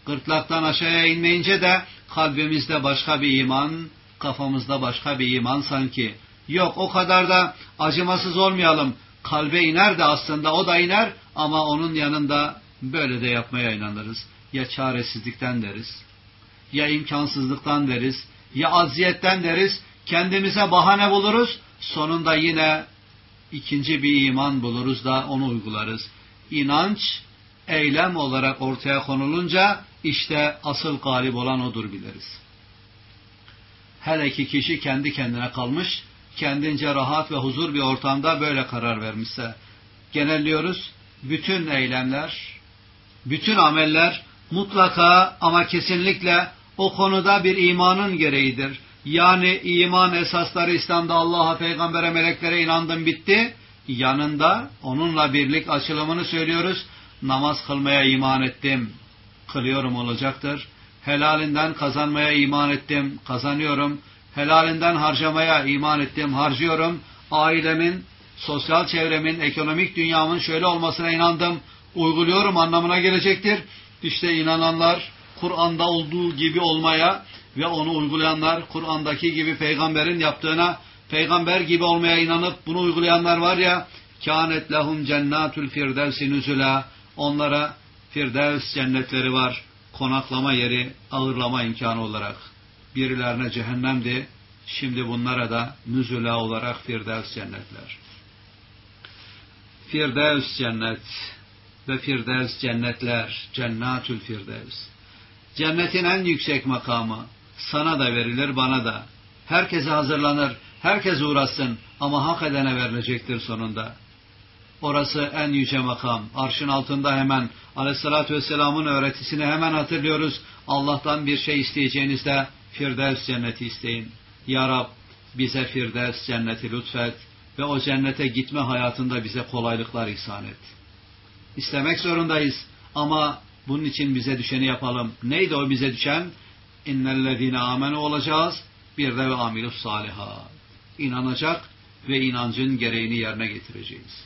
Gırtlaktan aşağıya inmeyince de kalbimizde başka bir iman, kafamızda başka bir iman sanki. Yok, o kadar da acımasız olmayalım. Kalbe iner de aslında o da iner ama onun yanında böyle de yapmaya inanırız. Ya çaresizlikten deriz, ya imkansızlıktan deriz, ya aziyetten deriz. Kendimize bahane buluruz. Sonunda yine ikinci bir iman buluruz da onu uygularız. İnanç, eylem olarak ortaya konulunca işte asıl galip olan odur biliriz. Hele ki kişi kendi kendine kalmış, kendince rahat ve huzur bir ortamda böyle karar vermişse, genelliyoruz, bütün eylemler, bütün ameller mutlaka ama kesinlikle o konuda bir imanın gereğidir. Yani iman esasları İslam'da Allah'a, peygambere, meleklere inandım bitti. Yanında onunla birlik açılımını söylüyoruz. Namaz kılmaya iman ettim, kılıyorum olacaktır. Helalinden kazanmaya iman ettim, kazanıyorum. Helalinden harcamaya iman ettim, harcıyorum. Ailemin, sosyal çevremin, ekonomik dünyamın şöyle olmasına inandım, uyguluyorum anlamına gelecektir. İşte inananlar Kur'an'da olduğu gibi olmaya ve onu uygulayanlar, Kur'an'daki gibi peygamberin yaptığına, peygamber gibi olmaya inanıp bunu uygulayanlar var ya, kânet lehum cennâtul firdevsi nüzülâ, onlara Firdevs cennetleri var, konaklama yeri, ağırlama imkanı olarak. Birilerine cehennemdi, şimdi bunlara da nüzülâ olarak Firdevs cennetler. Firdevs cennet ve Firdevs cennetler, cennâtul firdevs. Cennetin en yüksek makamı sana da verilir, bana da. Herkese hazırlanır, herkes uğraşsın ama hak edene verilecektir sonunda. Orası en yüce makam. Arşın altında hemen Aleyhisselatü Vesselam'ın öğretisini hemen hatırlıyoruz. Allah'tan bir şey isteyeceğinizde Firdevs cenneti isteyin. Ya Rab, bize Firdevs cenneti lütfet ve o cennete gitme hayatında bize kolaylıklar ihsan et. İstemek zorundayız ama bunun için bize düşeni yapalım. Neydi o bize düşen? İnnellezîne âmenû olacağız. Bir de ve amilus salihat. İnanacak ve inancın gereğini yerine getireceğiz.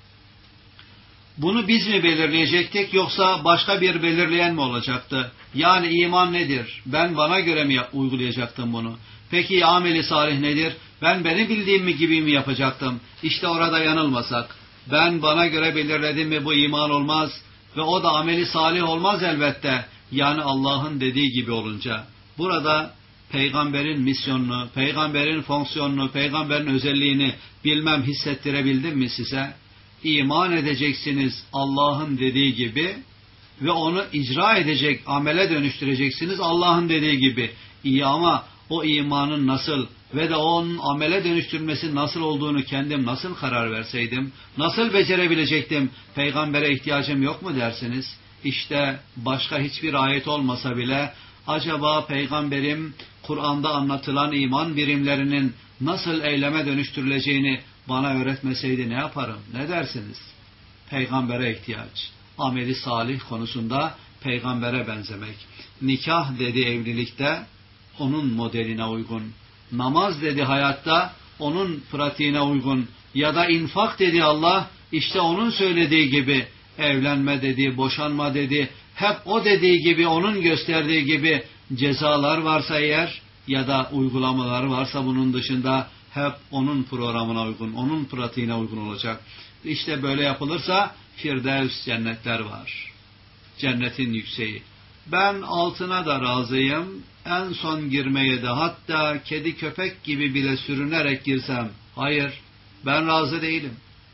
Bunu biz mi belirleyecektik yoksa başka bir belirleyen mi olacaktı? Yani iman nedir? Ben bana göre mi uygulayacaktım bunu? Peki ameli salih nedir? Ben beni bildiğim mi gibi mi yapacaktım? İşte orada yanılmasak. Ben bana göre belirledim mi bu iman olmaz ve o da ameli salih olmaz elbette. Yani Allah'ın dediği gibi olunca. Burada peygamberin misyonunu, peygamberin fonksiyonunu, peygamberin özelliğini bilmem hissettirebildim mi size? İman edeceksiniz Allah'ın dediği gibi ve onu icra edecek, amele dönüştüreceksiniz Allah'ın dediği gibi. İyi ama o imanın nasıl ve de onun amele dönüştürmesi nasıl olduğunu kendim nasıl karar verseydim, nasıl becerebilecektim, peygambere ihtiyacım yok mu dersiniz? İşte başka hiçbir ayet olmasa bile acaba peygamberim Kur'an'da anlatılan iman birimlerinin nasıl eyleme dönüştürüleceğini bana öğretmeseydi ne yaparım? Ne dersiniz? Peygambere ihtiyaç. Ameli salih konusunda peygambere benzemek. Nikah dedi evlilikte onun modeline uygun. Namaz dedi hayatta onun pratiğine uygun. Ya da infak dedi Allah işte onun söylediği gibi. Evlenme dedi, boşanma dedi. Hep o dediği gibi, onun gösterdiği gibi cezalar varsa eğer ya da uygulamalar varsa bunun dışında hep onun programına uygun, onun pratiğine uygun olacak. İşte böyle yapılırsa Firdevs cennetler var. Cennetin yükseği. Ben altına da razıyım, en son girmeye de hatta kedi köpek gibi bile sürünerek girsem. Hayır, ben razı değilim.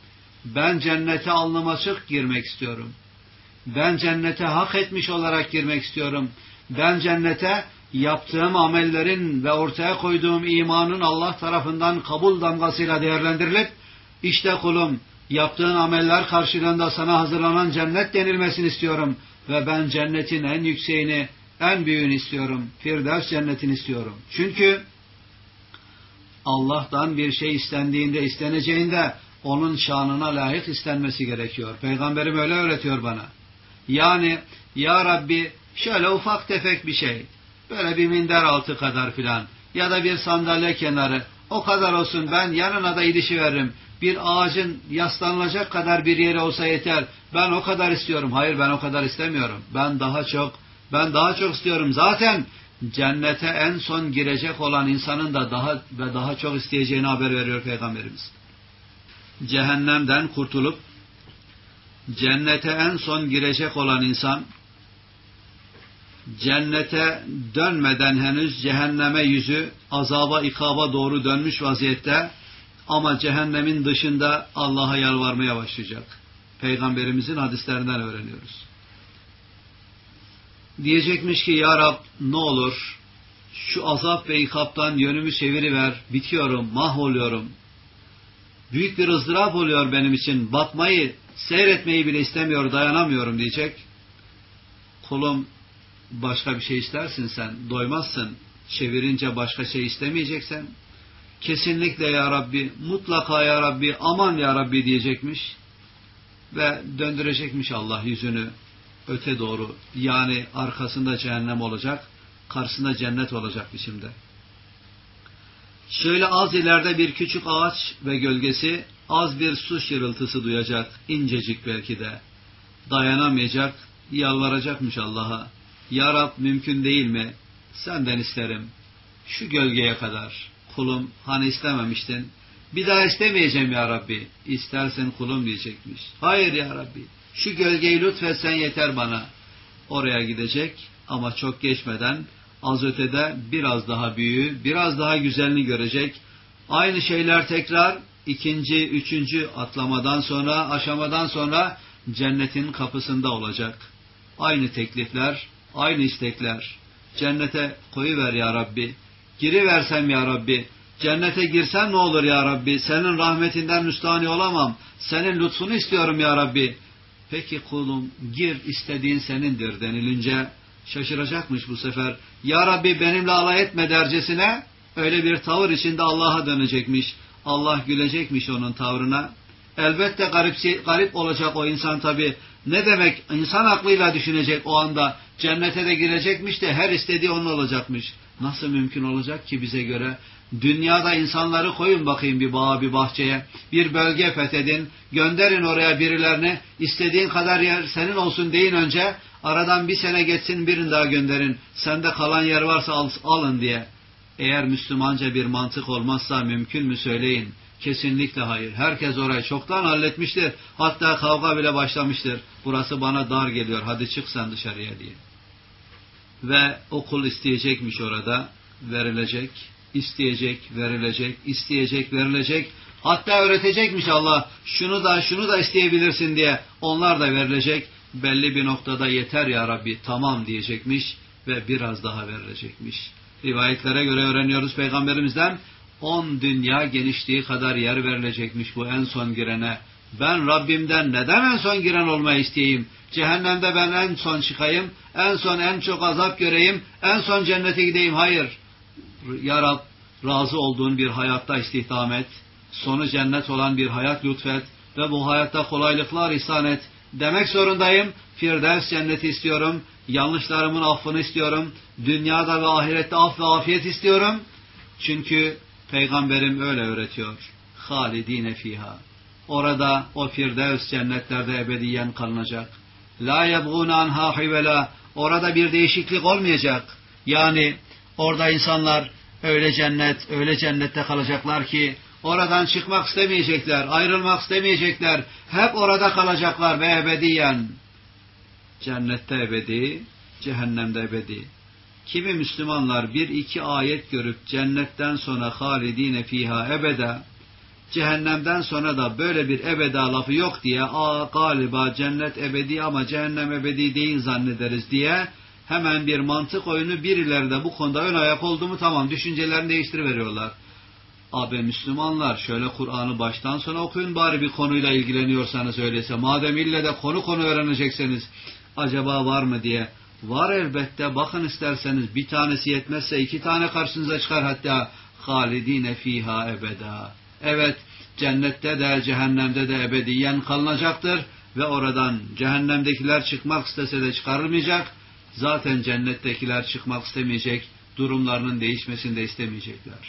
Ben cennete alnım açık girmek istiyorum. Ben cennete hak etmiş olarak girmek istiyorum. Ben cennete yaptığım amellerin ve ortaya koyduğum imanın Allah tarafından kabul damgasıyla değerlendirilip, işte kulum yaptığın ameller karşılığında sana hazırlanan cennet denilmesini istiyorum. Ve ben cennetin en yükseğini, en büyüğünü istiyorum. Firdevs cennetini istiyorum. Çünkü Allah'tan bir şey istendiğinde, isteneceğinde onun şanına layık istenmesi gerekiyor. Peygamberim öyle öğretiyor bana. Yani ya Rabbi şöyle ufak tefek bir şey, böyle bir minder altı kadar filan ya da bir sandalye kenarı, o kadar olsun, ben yanına da ilişiveririm. Bir ağacın yaslanılacak kadar bir yeri olsa yeter. Ben o kadar istiyorum. Hayır, ben o kadar istemiyorum. Ben daha çok Ben daha çok istiyorum. Zaten cennete en son girecek olan insanın da daha ve daha çok isteyeceğini haber veriyor Peygamberimiz. Cehennemden kurtulup cennete en son girecek olan insan, cennete dönmeden henüz cehenneme yüzü azaba, ikaba doğru dönmüş vaziyette ama cehennemin dışında Allah'a yalvarmaya başlayacak. Peygamberimizin hadislerinden öğreniyoruz. Diyecekmiş ki ya Rab ne olur şu azap ve ikaptan yönümü çeviriver, bitiyorum, mahvoluyorum. Büyük bir ızdırap oluyor benim için, bakmayı, seyretmeyi bile istemiyor, dayanamıyorum diyecek. Kulum başka bir şey istersin sen, doymazsın. Çevirince başka şey istemeyeceksen, kesinlikle ya Rabbi, mutlaka ya Rabbi, aman ya Rabbi diyecekmiş. Ve döndürecekmiş Allah yüzünü öte doğru. Yani arkasında cehennem olacak, karşısında cennet olacak biçimde. Şöyle az ileride bir küçük ağaç ve gölgesi, az bir su şırıltısı duyacak, incecik belki de. Dayanamayacak, yalvaracakmış Allah'a. Ya Rab mümkün değil mi? Senden isterim. Şu gölgeye kadar. Kulum hani istememiştin. Bir daha istemeyeceğim ya Rabbi. İstersen kulum diyecekmiş. Hayır ya Rabbi. Şu gölgeyi lütfetsen yeter bana. Oraya gidecek ama çok geçmeden az ötede biraz daha büyüğü, biraz daha güzelini görecek. Aynı şeyler tekrar ikinci, üçüncü atlamadan sonra, aşamadan sonra cennetin kapısında olacak. Aynı teklifler, aynı istekler. Cennete koyuver ya Rabbi. Giriversem ya Rabbi. Cennete girsem ne olur ya Rabbi? Senin rahmetinden müstahni olamam. Senin lütfunu istiyorum ya Rabbi. Peki kulum gir, istediğin senindir denilince şaşıracakmış bu sefer. Ya Rabbi benimle alay etme dercesine öyle bir tavır içinde Allah'a dönecekmiş. Allah gülecekmiş onun tavrına. Elbette garip, garip olacak o insan tabii. Ne demek insan aklıyla düşünecek o anda. Cennete de girecekmiş de her istediği onun olacakmış. Nasıl mümkün olacak ki bize göre? Dünyada insanları koyun bakayım bir bağa, bir bahçeye. Bir bölge fethedin. Gönderin oraya birilerini. İstediğin kadar yer senin olsun deyin önce. Aradan bir sene geçsin birini daha gönderin. Sende kalan yer varsa al, alın diye. Eğer Müslümanca bir mantık olmazsa mümkün mü söyleyin? Kesinlikle hayır. Herkes orayı çoktan halletmiştir. Hatta kavga bile başlamıştır. Burası bana dar geliyor. Hadi çık sen dışarıya diye. Ve o kul isteyecekmiş orada. Verilecek. İsteyecek, verilecek. İsteyecek, verilecek. Hatta öğretecekmiş Allah. Şunu da şunu da isteyebilirsin diye. Onlar da verilecek. Belli bir noktada yeter ya Rabbi tamam diyecekmiş. Ve biraz daha verilecekmiş. Rivayetlere göre öğreniyoruz Peygamberimizden. On dünya genişliği kadar yer verilecekmiş bu en son girene. Ben Rabbimden neden en son giren olmayı isteyeyim? Cehennemde ben en son çıkayım, en son en çok azap göreyim, en son cennete gideyim. Hayır. Ya Rab, razı olduğun bir hayatta istihdam et, sonu cennet olan bir hayat lütfet ve bu hayatta kolaylıklar ihsan et. Demek zorundayım. Firdevs cenneti istiyorum, yanlışlarımın affını istiyorum, dünyada ve ahirette af ve afiyet istiyorum. Çünkü Peygamberim öyle öğretiyor. Halidine fiha. Orada o Firdevs cennetlerde ebediyen kalınacak. La yebğûne anhâ hivela. Orada bir değişiklik olmayacak. Yani orada insanlar öyle cennet, öyle cennette kalacaklar ki oradan çıkmak istemeyecekler, ayrılmak istemeyecekler. Hep orada kalacaklar ve ebediyen. Cennette ebedi, cehennemde ebedi. Kimi Müslümanlar bir iki ayet görüp cennetten sonra halidine fiha ebeda, cehennemden sonra da böyle bir ebeda lafı yok diye, aa galiba cennet ebedi ama cehennem ebedi değil zannederiz diye hemen bir mantık oyunu birileri de bu konuda ön ayak oldu mu tamam düşüncelerini değiştiriveriyorlar. Abi Müslümanlar şöyle Kur'an'ı baştan sona okuyun bari bir konuyla ilgileniyorsanız öyleyse. Madem ille de konu konu öğrenecekseniz acaba var mı diye. Var elbette bakın isterseniz bir tanesi yetmezse iki tane karşınıza çıkar hatta halidine fiha ebeda. Evet cennette de cehennemde de ebediyen kalınacaktır ve oradan cehennemdekiler çıkmak istese de çıkarılmayacak. Zaten cennettekiler çıkmak istemeyecek, durumlarının değişmesini de istemeyecekler.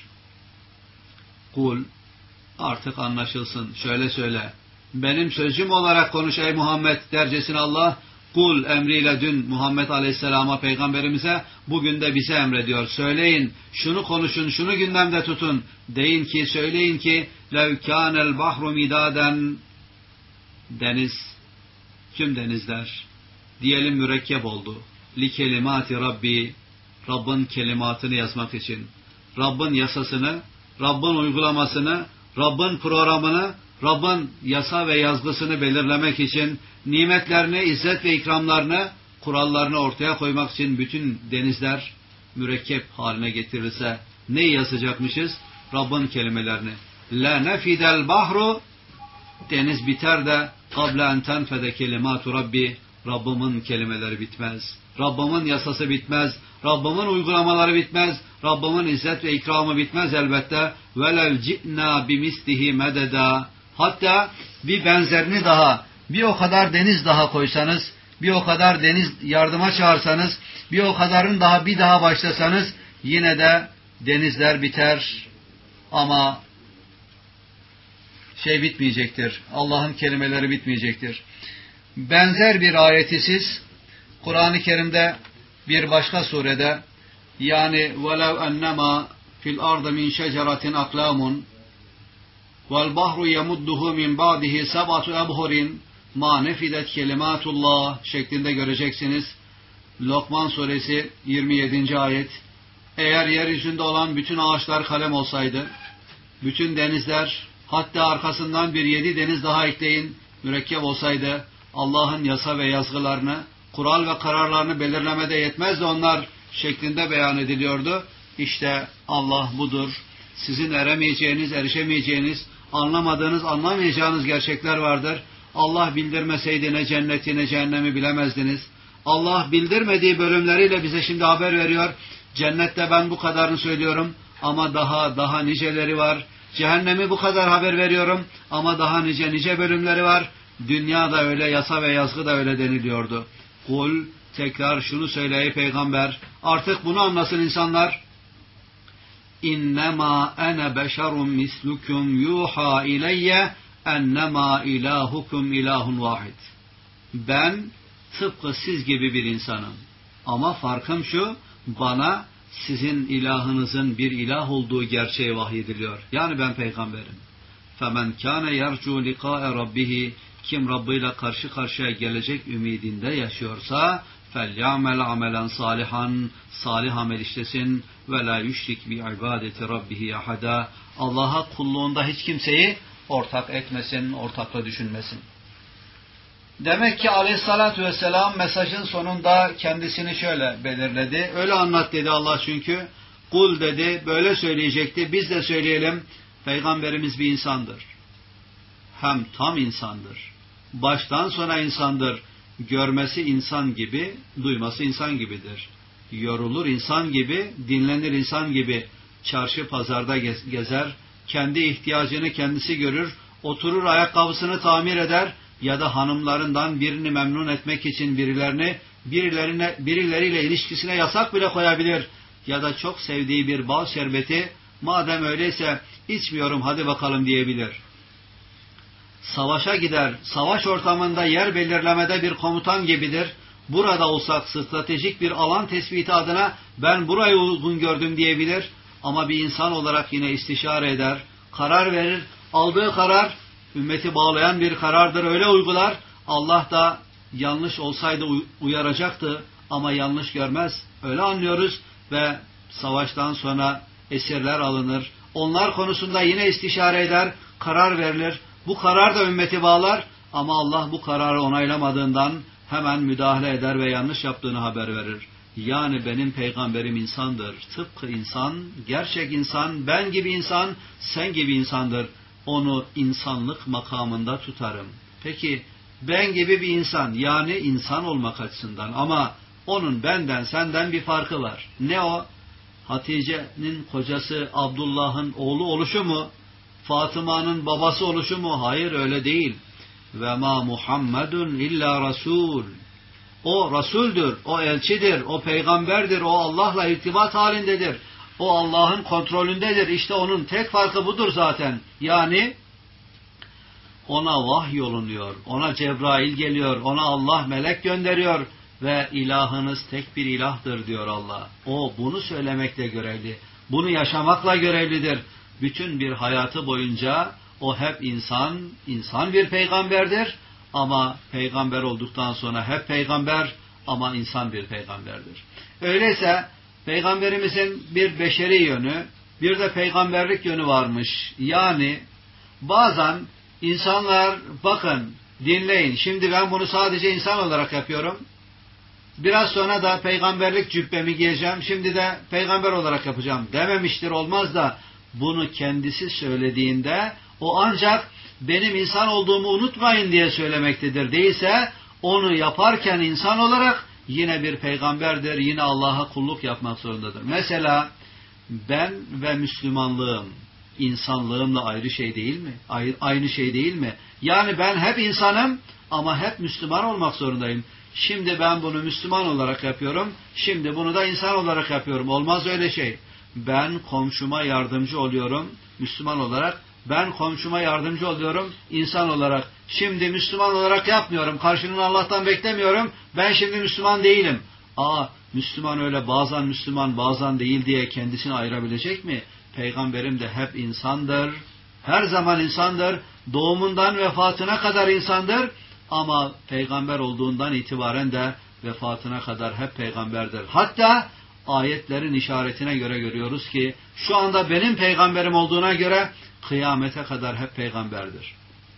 Kul artık anlaşılsın şöyle söyle. Benim sözcüm olarak konuş ey Muhammed dercesine Allah Kul emriyle dün Muhammed Aleyhisselam'a, peygamberimize, bugün de bize emrediyor. Söyleyin, şunu konuşun, şunu gündemde tutun. Deyin ki, söyleyin ki lev kânel bahru midaden, deniz, tüm denizler diyelim mürekkep oldu. Li kelimati Rabbi, Rabbin kelimatını yazmak için. Rabbin yasasını, Rabbin uygulamasını, Rabbin programını, Rabbin yasa ve yazgısını belirlemek için, nimetlerini, izzet ve ikramlarını, kurallarını ortaya koymak için bütün denizler mürekkep haline getirilse neyi yazacakmışız? Rabbin kelimelerini. La nefidel bahru, deniz biter de kable en tenfede kelimatu Rabbi, Rabbimin kelimeleri bitmez. Rabbimin yasası bitmez. Rabbimin uygulamaları bitmez. Rabbimin izzet ve ikramı bitmez elbette. Velev ci'na bimislihi mededa. Hatta bir benzerini daha, bir o kadar deniz daha koysanız, bir o kadar deniz yardıma çağırsanız, bir o kadarın daha bir daha başlasanız, yine de denizler biter ama şey bitmeyecektir. Allah'ın kelimeleri bitmeyecektir. Benzer bir ayeti siz Kur'an-ı Kerim'de bir başka surede, yani وَلَوْ أَنَّمَا فِي الْأَرْضِ مِنْ شَجَرَةٍ أَقْلَامٌ وَالْبَحْرُ يَمُدُّهُ مِنْ بَعْدِهِ سَبْعَةُ أَبْحُرٍ مَا نَفِدَتْ كَلِمَاتُ اللّٰهِ şeklinde göreceksiniz. Lokman suresi yirmi yedinci ayet. Eğer yeryüzünde olan bütün ağaçlar kalem olsaydı, bütün denizler, hatta arkasından bir yedi deniz daha ekleyin, mürekkep olsaydı, Allah'ın yasa ve yazgılarını, kural ve kararlarını belirlemede yetmez de onlar şeklinde beyan ediliyordu. İşte Allah budur. Sizin eremeyeceğiniz, erişemeyeceğiniz, anlamadığınız, anlamayacağınız gerçekler vardır. Allah bildirmeseydi ne cenneti ne cehennemi bilemezdiniz. Allah bildirmediği bölümleriyle bize şimdi haber veriyor. Cennette ben bu kadarını söylüyorum ama daha daha niceleri var. Cehennemi bu kadar haber veriyorum ama daha nice nice bölümleri var. Dünyada öyle, yasa ve yazgı da öyle deniliyordu. Kul, tekrar şunu söyle ey peygamber, artık bunu anlasın insanlar. İnnemâ ene beşerun mislukum yuha ileyye ennemâ ilahukum ilahun vahid. Ben tıpkı siz gibi bir insanım. Ama farkım şu, bana sizin ilahınızın bir ilah olduğu gerçeği vahyediliyor. Yani ben peygamberim. فَمَنْ كَانَ يَرْجُوا لِقَاءَ رَبِّهِ Kim Rabbiyle karşı karşıya gelecek ümidinde yaşıyorsa فَلْيَعْمَلْ عَمَلًا صَالِحًا Salih amel işlesin وَلَا يُشْرِكْ بِعِبَادَةِ رَبِّهِ اَحَدًا Allah'a kulluğunda hiç kimseyi ortak etmesin, ortakla düşünmesin. Demek ki aleyhissalatü vesselam mesajın sonunda kendisini şöyle belirledi. Öyle anlat dedi Allah çünkü. Kul dedi, böyle söyleyecekti. Biz de söyleyelim. Peygamberimiz bir insandır. Hem tam insandır. Baştan sona insandır. Görmesi insan gibi, duyması insan gibidir. Yorulur insan gibi, dinlenir insan gibi. Çarşı pazarda gezer, kendi ihtiyacını kendisi görür, oturur ayakkabısını tamir eder ya da hanımlarından birini memnun etmek için birilerini, birilerine, birileriyle ilişkisine yasak bile koyabilir. Ya da çok sevdiği bir bal şerbeti, madem öyleyse içmiyorum hadi bakalım diyebilir. Savaşa gider, savaş ortamında yer belirlemede bir komutan gibidir. Burada olsak stratejik bir alan tespiti adına ben burayı uygun gördüm diyebilir. Ama bir insan olarak yine istişare eder, karar verir. Aldığı karar, ümmeti bağlayan bir karardır, öyle uygular. Allah da yanlış olsaydı uyaracaktı ama yanlış görmez. Öyle anlıyoruz ve savaştan sonra esirler alınır. Onlar konusunda yine istişare eder, karar verilir. Bu karar da ümmeti bağlar ama Allah bu kararı onaylamadığından hemen müdahale eder ve yanlış yaptığını haber verir. Yani benim peygamberim insandır. Tıpkı insan, gerçek insan, ben gibi insan, sen gibi insandır. Onu insanlık makamında tutarım. Peki ben gibi bir insan, yani insan olmak açısından ama onun benden, senden bir farkı var. Ne o? Hatice'nin kocası Abdullah'ın oğlu oluşu mu? Fatıma'nın babası oluşu mu? Hayır, öyle değil. Ve ma Muhammedun illa Rasul. O Resul'dür, o elçidir, o peygamberdir, o Allah'la irtibat halindedir. O Allah'ın kontrolündedir. İşte onun tek farkı budur zaten. Yani ona vahiy olunuyor, ona Cebrail geliyor, ona Allah melek gönderiyor ve ilahınız tek bir ilahtır diyor Allah. O bunu söylemekle görevli, bunu yaşamakla görevlidir. Bütün bir hayatı boyunca o hep insan, insan bir peygamberdir ama peygamber olduktan sonra hep peygamber ama insan bir peygamberdir. Öyleyse peygamberimizin bir beşeri yönü, bir de peygamberlik yönü varmış. Yani bazen insanlar bakın, dinleyin, şimdi ben bunu sadece insan olarak yapıyorum. Biraz sonra da peygamberlik cübbemi giyeceğim, şimdi de peygamber olarak yapacağım dememiştir, olmaz da bunu kendisi söylediğinde o ancak benim insan olduğumu unutmayın diye söylemektedir. Değilse onu yaparken insan olarak yine bir peygamberdir, yine Allah'a kulluk yapmak zorundadır. Mesela ben ve Müslümanlığım insanlığımla ayrı şey değil mi? Aynı şey değil mi? Yani ben hep insanım ama hep Müslüman olmak zorundayım. Şimdi ben bunu Müslüman olarak yapıyorum, şimdi bunu da insan olarak yapıyorum. Olmaz öyle şey. Ben komşuma yardımcı oluyorum Müslüman olarak, ben komşuma yardımcı oluyorum insan olarak. Şimdi Müslüman olarak yapmıyorum, karşılığını Allah'tan beklemiyorum, ben şimdi Müslüman değilim. Aa, Müslüman öyle bazen Müslüman bazen değil diye kendisini ayırabilecek mi? Peygamberim de hep insandır, her zaman insandır, doğumundan vefatına kadar insandır ama peygamber olduğundan itibaren de vefatına kadar hep peygamberdir. Hatta ayetlerin işaretine göre görüyoruz ki şu anda benim peygamberim olduğuna göre kıyamete kadar hep peygamberdir.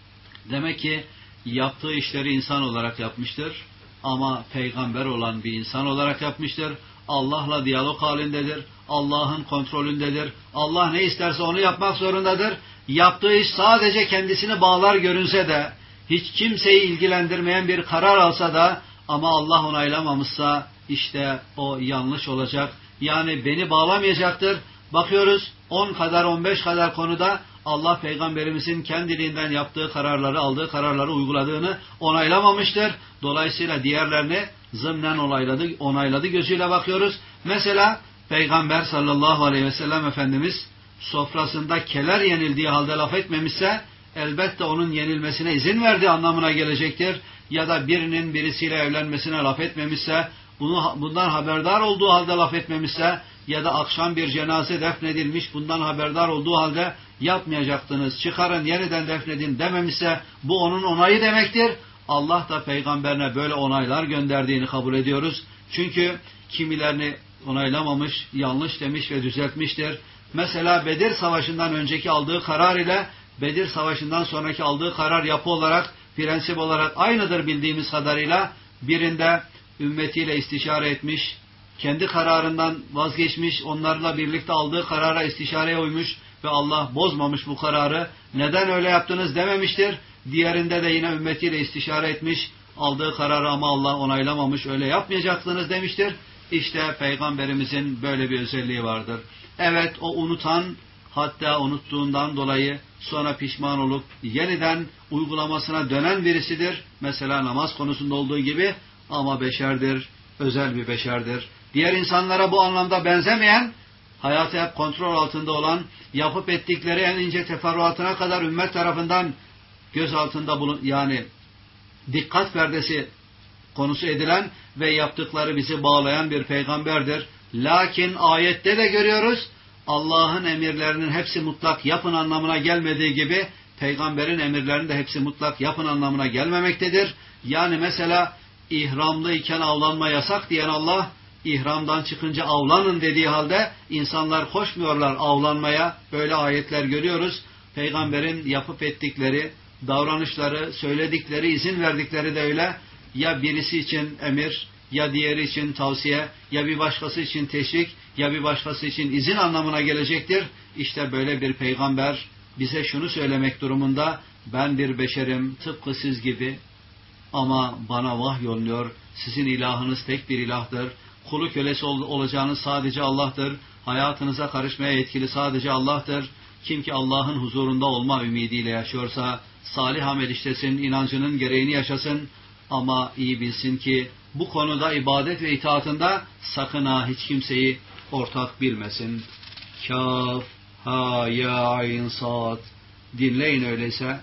Demek ki yaptığı işleri insan olarak yapmıştır ama peygamber olan bir insan olarak yapmıştır. Allah'la diyalog halindedir. Allah'ın kontrolündedir. Allah ne isterse onu yapmak zorundadır. Yaptığı iş sadece kendisini bağlar görünse de, hiç kimseyi ilgilendirmeyen bir karar alsa da ama Allah onaylamamışsa işte o yanlış olacak. Yani beni bağlamayacaktır. Bakıyoruz on kadar on beş kadar konuda Allah peygamberimizin kendiliğinden yaptığı kararları, aldığı kararları uyguladığını onaylamamıştır. Dolayısıyla diğerlerini zımnen onayladı, onayladı gözüyle bakıyoruz. Mesela Peygamber sallallahu aleyhi ve sellem Efendimiz sofrasında keler yenildiği halde laf etmemişse elbette onun yenilmesine izin verdiği anlamına gelecektir. Ya da birinin birisiyle evlenmesine laf etmemişse, bunu, bundan haberdar olduğu halde laf etmemişse ya da akşam bir cenaze defnedilmiş, bundan haberdar olduğu halde yapmayacaktınız, çıkarın yeniden defnedin dememişse bu onun onayı demektir. Allah da peygamberine böyle onaylar gönderdiğini kabul ediyoruz. Çünkü kimilerini onaylamamış, yanlış demiş ve düzeltmiştir. Mesela Bedir Savaşı'ndan önceki aldığı karar ile Bedir Savaşı'ndan sonraki aldığı karar yapı olarak, prensip olarak aynıdır bildiğimiz kadarıyla. Birinde ümmetiyle istişare etmiş, kendi kararından vazgeçmiş, onlarla birlikte aldığı karara, istişareye uymuş ve Allah bozmamış bu kararı. Neden öyle yaptınız dememiştir. Diğerinde de yine ümmetiyle istişare etmiş, aldığı kararı ama Allah onaylamamış, öyle yapmayacaksınız demiştir. İşte Peygamberimizin böyle bir özelliği vardır. Evet, o unutan, hatta unuttuğundan dolayı sonra pişman olup yeniden uygulamasına dönen birisidir. Mesela namaz konusunda olduğu gibi, ama beşerdir, özel bir beşerdir. Diğer insanlara bu anlamda benzemeyen, hayatı hep kontrol altında olan, yapıp ettikleri en ince teferruatına kadar ümmet tarafından göz altında bulun, yani dikkat perdesi konusu edilen ve yaptıkları bizi bağlayan bir peygamberdir. Lakin ayette de görüyoruz, Allah'ın emirlerinin hepsi mutlak yapın anlamına gelmediği gibi, peygamberin emirlerinin de hepsi mutlak yapın anlamına gelmemektedir. Yani mesela ihramlıyken avlanma yasak diyen Allah, ihramdan çıkınca avlanın dediği halde insanlar koşmuyorlar avlanmaya. Böyle ayetler görüyoruz. Peygamberin yapıp ettikleri, davranışları, söyledikleri, izin verdikleri de öyle. Ya birisi için emir, ya diğeri için tavsiye, ya bir başkası için teşvik, ya bir başkası için izin anlamına gelecektir. İşte böyle bir peygamber bize şunu söylemek durumunda: ben bir beşerim tıpkı siz gibi ama bana vahyolunuyor. Sizin ilahınız tek bir ilahtır. Kulu kölesi ol olacağınız sadece Allah'tır. Hayatınıza karışmaya yetkili sadece Allah'tır. Kim ki Allah'ın huzurunda olma ümidiyle yaşıyorsa salih amel işlesin, inancının gereğini yaşasın. Ama iyi bilsin ki bu konuda ibadet ve itaatında sakın ha hiç kimseyi ortak bilmesin. Kaf, ha, ya, ayn, sad. Dinleyin öyleyse.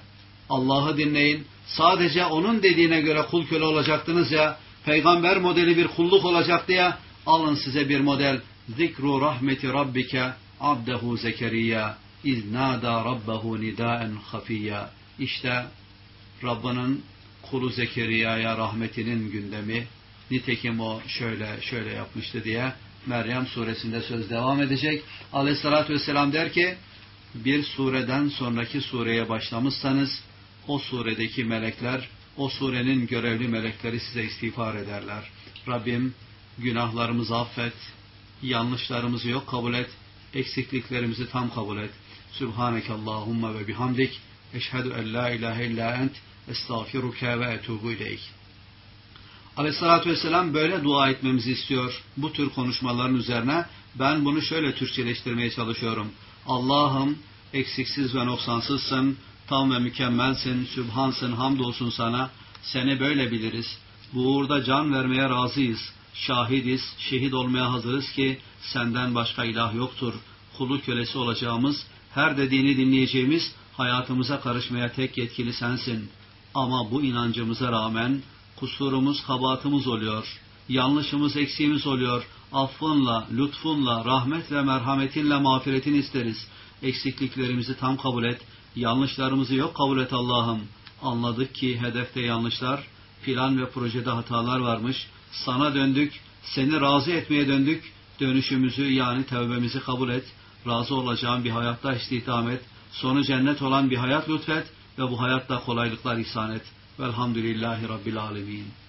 Allah'ı dinleyin. Sadece onun dediğine göre kul köle olacaktınız ya, peygamber modeli bir kulluk olacaktı ya, alın size bir model. Zikru rahmeti rabbike abdehu Zekeriya iz nada rabbehu nidaen hafiyya. İşte Rabbinin kulu Zekeriya'ya rahmetinin gündemi. Nitekim o şöyle şöyle yapmıştı diye Meryem suresinde söz devam edecek. Aleyhissalatü vesselam der ki, bir sureden sonraki sureye başlamışsanız o suredeki melekler, o surenin görevli melekleri size istiğfar ederler. Rabbim günahlarımızı affet, yanlışlarımızı yok kabul et, eksikliklerimizi tam kabul et. Sübhaneke Allahumma ve bihamdik, eşhedü en la ilahe illa ent, estağfiruke ve etubu ileyk. Aleyhissalatü vesselam böyle dua etmemizi istiyor. Bu tür konuşmaların üzerine ben bunu şöyle Türkçeleştirmeye çalışıyorum. Allah'ım eksiksiz ve noksansızsın, tam ve mükemmelsin, sübhansın, hamdolsun sana. Seni böyle biliriz. Bu uğurda can vermeye razıyız. Şahidiz, şehit olmaya hazırız ki senden başka ilah yoktur. Kulu kölesi olacağımız, her dediğini dinleyeceğimiz, hayatımıza karışmaya tek yetkili sensin. Ama bu inancımıza rağmen kusurumuz, kabahatımız oluyor. Yanlışımız, eksiğimiz oluyor. Affınla, lütfunla, rahmet ve merhametinle mağfiretini isteriz. Eksikliklerimizi tam kabul et. Yanlışlarımızı yok kabul et Allah'ım. Anladık ki hedefte yanlışlar, plan ve projede hatalar varmış. Sana döndük, seni razı etmeye döndük. Dönüşümüzü yani tevbemizi kabul et. Razı olacağın bir hayatta istihdam et. Sonu cennet olan bir hayat lütfet ve bu hayatta kolaylıklar ihsan et. Velhamdülillahi Rabbil alemin.